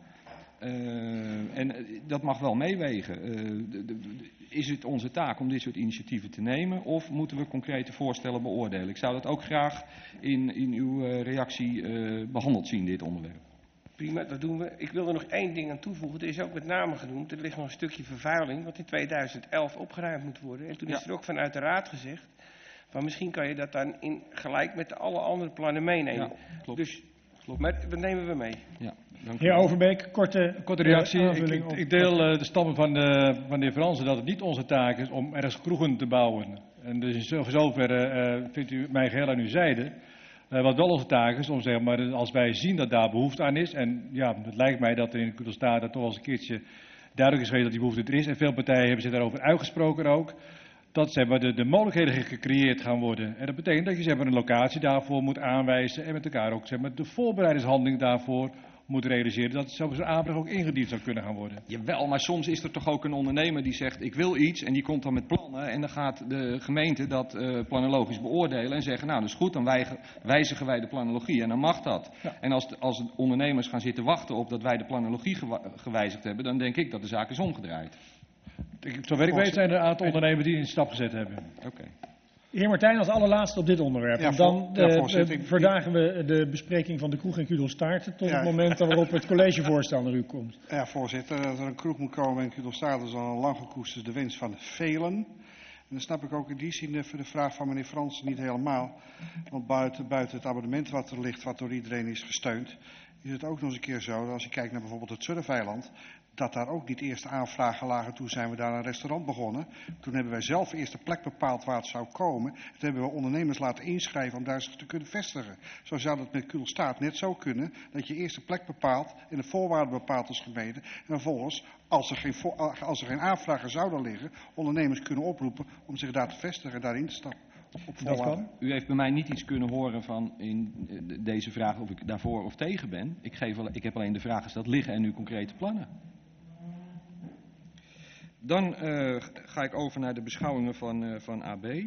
Uh, en dat mag wel meewegen. Uh, de, de, de, is het onze taak om dit soort initiatieven te nemen of moeten we concrete voorstellen beoordelen? Ik zou dat ook graag in, in uw uh, reactie uh, behandeld zien, dit onderwerp. Prima, dat doen we. Ik wil er nog één ding aan toevoegen. Er is ook met name genoemd, er ligt nog een stukje vervuiling wat in tweeduizend elf opgeruimd moet worden. En toen ja. is er ook vanuit de raad gezegd, van misschien kan je dat dan in gelijk met alle andere plannen meenemen. Ja, klopt. Dus, klopt. Maar dat nemen we mee. Ja. Heer Overbeek, korte, korte reactie. Uh, ik, ik, ik deel uh, de stappen van de, van de heer Fransen dat het niet onze taak is om ergens kroegen te bouwen. En dus in zoverre uh, vindt u mij geheel aan uw zijde. Uh, wat wel onze taak is om zeg maar, als wij zien dat daar behoefte aan is. En ja, het lijkt mij dat er in Kudelstaart toch wel eens een keertje duidelijk is geweest dat die behoefte er is. En veel partijen hebben zich daarover uitgesproken ook. Dat zeg maar, de, de mogelijkheden gecreëerd gaan worden. En dat betekent dat je zeg maar, een locatie daarvoor moet aanwijzen. En met elkaar ook zeg maar, de voorbereidingshandeling daarvoor moet realiseren dat zo'n aanvraag ook ingediend zou kunnen gaan worden. Jawel, maar soms is er toch ook een ondernemer die zegt ik wil iets en die komt dan met plannen en dan gaat de gemeente dat uh, planologisch beoordelen en zeggen nou dat is goed, dan wij, wijzigen wij de planologie en dan mag dat. Ja. En als, de, als de ondernemers gaan zitten wachten op dat wij de planologie gewa- gewijzigd hebben, dan denk ik dat de zaak is omgedraaid. Zover ik weet zijn er een aantal ondernemers die een stap gezet hebben. Oké. Okay. Heer Martijn, als allerlaatste op dit onderwerp. Ja, dan voor, ja, uh, uh, verdagen we de bespreking van de kroeg in Kudelstaart tot ja. het moment waarop het collegevoorstel naar u komt. Ja, voorzitter. Dat er een kroeg moet komen in Kudelstaart is al lang gekoesterd de wens van velen. En dan snap ik ook in die zin de, de vraag van meneer Fransen niet helemaal. Want buiten, buiten het abonnement wat er ligt, wat door iedereen is gesteund, is het ook nog eens een keer zo dat als je kijkt naar bijvoorbeeld het Surfeiland, dat daar ook niet eerst aanvragen lagen. Toen zijn we daar een restaurant begonnen. Toen hebben wij zelf eerst de plek bepaald waar het zou komen. Toen hebben we ondernemers laten inschrijven om daar zich te kunnen vestigen. Zo zou dat met Kudelstaart net zo kunnen. Dat je eerst de plek bepaalt en de voorwaarden bepaalt als gemeente. En vervolgens, als er geen, voor, als er geen aanvragen zouden liggen, ondernemers kunnen oproepen om zich daar te vestigen en daarin te stappen. Dat kan. U heeft bij mij niet iets kunnen horen van in deze vraag of ik daarvoor of tegen ben. Ik, geef al, ik heb alleen de vraag gesteld, liggen er nu concrete plannen? Dan uh, ga ik over naar de beschouwingen van, uh, van A B. Uh,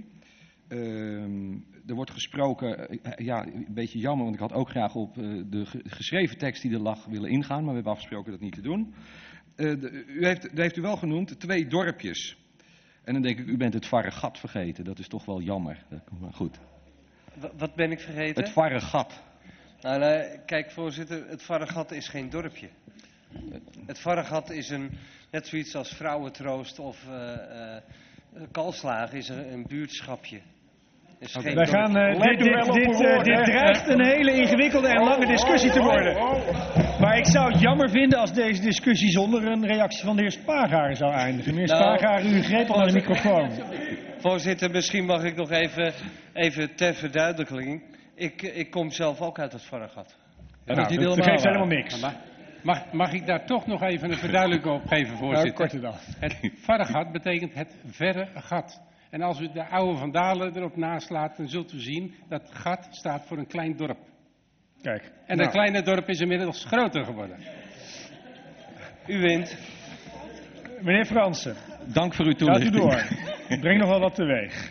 er wordt gesproken, uh, ja, een beetje jammer, want ik had ook graag op uh, de ge- geschreven tekst die er lag willen ingaan, maar we hebben afgesproken dat niet te doen. Uh, de, u heeft, dat heeft u wel genoemd, twee dorpjes. En dan denk ik, u bent het Varregat vergeten, dat is toch wel jammer. Maar goed. Wat ben ik vergeten? Het Varregat. Nou, nou, kijk voorzitter, het Varregat is geen dorpje. Het Varregat is een, net zoiets als Vrouwentroost of uh, uh, Kalslagen is een, een buurtschapje. Is okay. Wij gaan, uh, dit, dit, dit, uh, dit dreigt een hele ingewikkelde en lange discussie te worden. Maar ik zou het jammer vinden als deze discussie zonder een reactie van de heer Spaarhaar zou eindigen. Meneer nou, Spaarhaar, u greep al aan de microfoon. Voorzitter, misschien mag ik nog even, even ter verduidelijking. Ik, ik kom zelf ook uit het Varregat. Ja, nou, dat dat geeft helemaal niks. Mag, mag ik daar toch nog even een verduidelijking op geven, voorzitter? Nou, korte dag. Het Varregat betekent het verre gat. En als u de oude Vandalen erop naslaat, dan zult u zien dat het gat staat voor een klein dorp. Kijk. En nou, dat kleine dorp is inmiddels groter geworden. U wint. Meneer Fransen, Dank voor uw gaat u toelichting. door. Breng nog wel wat teweeg.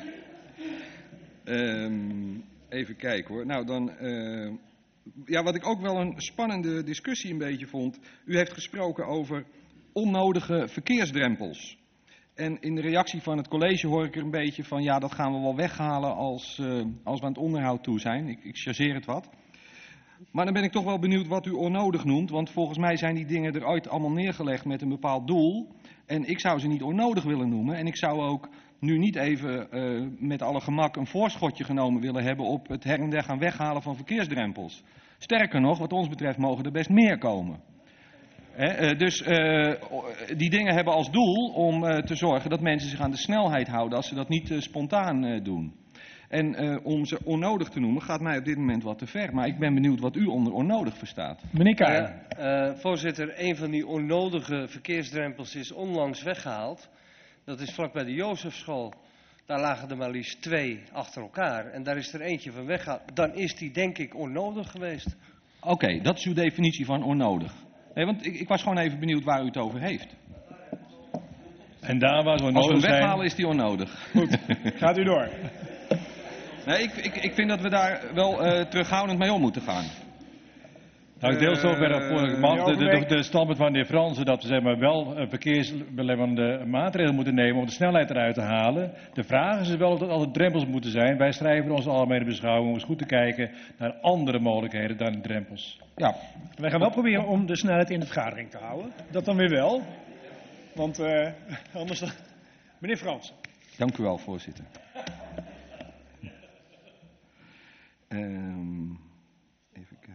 Ehm, even kijken hoor. Nou dan, eh, ja, wat ik ook wel een spannende discussie een beetje vond. U heeft gesproken over onnodige verkeersdrempels. En in de reactie van het college hoor ik er een beetje van, ja, dat gaan we wel weghalen als, uh, als we aan het onderhoud toe zijn. Ik, ik chargeer het wat. Maar dan ben ik toch wel benieuwd wat u onnodig noemt, want volgens mij zijn die dingen er ooit allemaal neergelegd met een bepaald doel. En ik zou ze niet onnodig willen noemen. En ik zou ook nu niet even uh, met alle gemak een voorschotje genomen willen hebben op het her en der gaan weghalen van verkeersdrempels. Sterker nog, wat ons betreft mogen er best meer komen. He, uh, dus uh, die dingen hebben als doel om uh, te zorgen dat mensen zich aan de snelheid houden als ze dat niet uh, spontaan uh, doen. En uh, om ze onnodig te noemen gaat mij op dit moment wat te ver. Maar ik ben benieuwd wat u onder onnodig verstaat. Meneer Kaar. Ja, uh, voorzitter, een van die onnodige verkeersdrempels is onlangs weggehaald. Dat is vlakbij de Jozefschool. Daar lagen er maar liefst twee achter elkaar. En daar is er eentje van weggehaald. Dan is die denk ik onnodig geweest. Oké, okay, dat is uw definitie van onnodig. Nee, want ik, ik was gewoon even benieuwd waar u het over heeft. En daar waar ze Als we onnodig hem zijn... weghalen is die onnodig. Goed, gaat u door. Nee, ik, ik, ik vind dat we daar wel uh, terughoudend mee om moeten gaan. Nou, ik deel zover dat voor man, de, de, de, de standpunt van de heer Fransen dat we zeg maar, wel uh, verkeersbelemmerende maatregelen moeten nemen om de snelheid eruit te halen. De vraag is wel of dat altijd drempels moeten zijn. Wij schrijven in onze algemene beschouwing om eens goed te kijken naar andere mogelijkheden dan drempels. Ja, wij gaan wel proberen om de snelheid in de vergadering te houden. Dat dan weer wel. Want uh, anders dan... Meneer Fransen. Dank u wel, voorzitter. Um, even kijken.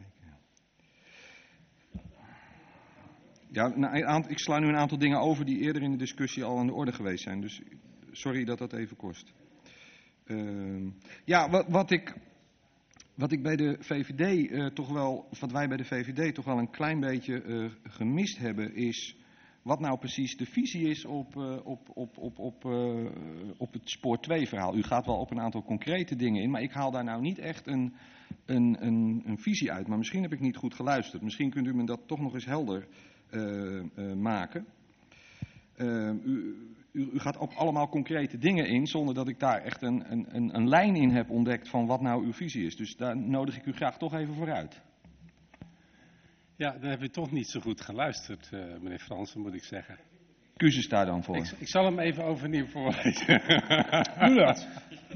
Ja, nou, een aantal, ik sla nu een aantal dingen over die eerder in de discussie al aan de orde geweest zijn. Dus sorry dat dat even kost. Uh, ja, wat, wat, ik, wat ik bij de V V D uh, toch wel, of wat wij bij de V V D toch wel een klein beetje uh, gemist hebben, is wat nou precies de visie is op, uh, op, op, op, op, uh, op het spoor twee verhaal. U gaat wel op een aantal concrete dingen in, maar ik haal daar nou niet echt een, een, een, een visie uit. Maar misschien heb ik niet goed geluisterd. Misschien kunt u me dat toch nog eens helder uh, uh, maken. Uh, u, u, u gaat op allemaal concrete dingen in, zonder dat ik daar echt een, een, een, een lijn in heb ontdekt van wat nou uw visie is. Dus daar nodig ik u graag toch even vooruit. Ja, dan heb u toch niet zo goed geluisterd, uh, meneer Fransen, moet ik zeggen. Excuses daar dan voor. Ik, ik zal hem even overnieuw voorlezen. Doe dat.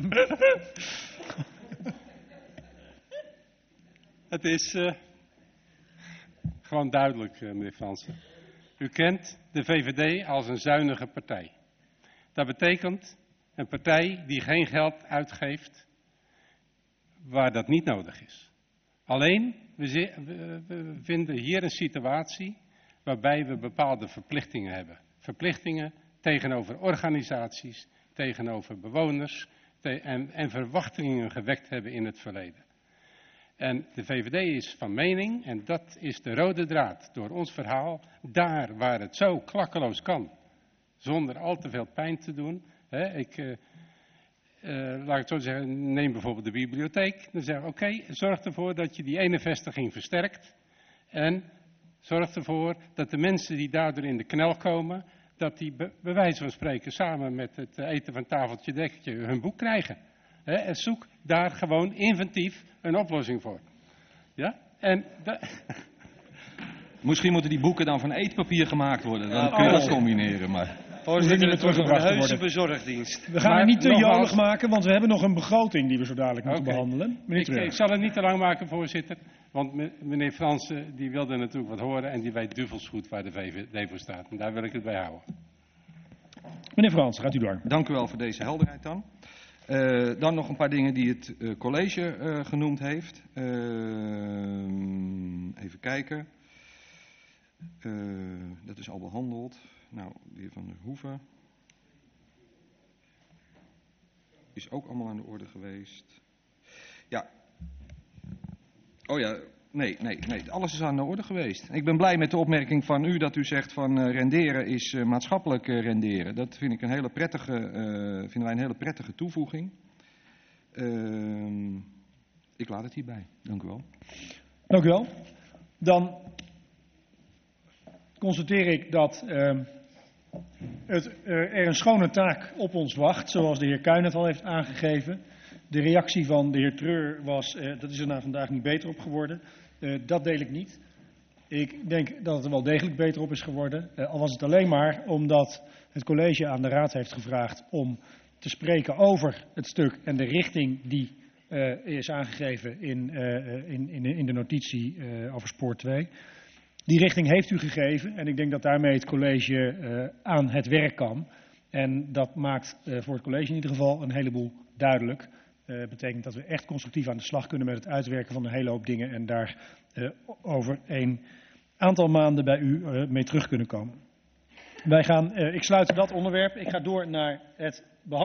Het is uh, gewoon duidelijk, uh, meneer Fransen. U kent de V V D als een zuinige partij. Dat betekent een partij die geen geld uitgeeft waar dat niet nodig is. Alleen, we, we, we vinden hier een situatie waarbij we bepaalde verplichtingen hebben. Verplichtingen tegenover organisaties, tegenover bewoners te, en, en verwachtingen gewekt hebben in het verleden. En de V V D is van mening, en dat is de rode draad door ons verhaal, daar waar het zo klakkeloos kan, zonder al te veel pijn te doen. Hè, ik... Uh, Uh, laat ik het zo zeggen, neem bijvoorbeeld de bibliotheek. Dan zeggen we, oké, okay, zorg ervoor dat je die ene vestiging versterkt. En zorg ervoor dat de mensen die daardoor in de knel komen, dat die be, bij wijze van spreken samen met het eten van tafeltje dekkertje hun boek krijgen. He, en zoek daar gewoon inventief een oplossing voor. Ja? En da- Misschien moeten die boeken dan van eetpapier gemaakt worden. Dan Ja, kun je oh. dat combineren, maar... Voorzitter, het wordt een teruggebracht heuse worden. bezorgdienst. We gaan Maar het niet te nogmaals- jolig maken, want we hebben nog een begroting die we zo dadelijk moeten Oké. behandelen. Meneer Ik, Treur. ik zal het niet te lang maken, voorzitter. Want me- meneer Fransen, die wilde natuurlijk wat horen en die weet duvels goed waar de V V D voor staat. En daar wil ik het bij houden. Meneer Frans, gaat u door. Dank u wel voor deze helderheid dan. Uh, dan nog een paar dingen die het uh, college uh, genoemd heeft. Uh, even kijken. Uh, dat is al behandeld. Nou, de heer Van der Hoeven. Is ook allemaal aan de orde geweest. Ja. Oh ja, Nee, nee, nee, alles is aan de orde geweest. Ik ben blij met de opmerking van u dat u zegt van uh, renderen is uh, maatschappelijk uh, renderen. Dat vind ik een hele prettige, uh, vinden wij een hele prettige toevoeging. Uh, ik laat het hierbij. Dank u wel. Dank u wel. Dan constateer ik dat uh, het, uh, er een schone taak op ons wacht, zoals de heer Kuijnen het al heeft aangegeven. De reactie van de heer Treur was, uh, dat is er na vandaag niet beter op geworden. Uh, dat deel ik niet. Ik denk dat het er wel degelijk beter op is geworden. Uh, al was het alleen maar omdat het college aan de raad heeft gevraagd om te spreken over het stuk en de richting die uh, is aangegeven in, uh, in, in, in de notitie uh, over spoor twee. Die richting heeft u gegeven en ik denk dat daarmee het college uh, aan het werk kan. En dat maakt uh, voor het college in ieder geval een heleboel duidelijk. Dat uh, betekent dat we echt constructief aan de slag kunnen met het uitwerken van een hele hoop dingen en daar uh, over een aantal maanden bij u uh, mee terug kunnen komen. Wij gaan, uh, ik sluit dat onderwerp. Ik ga door naar het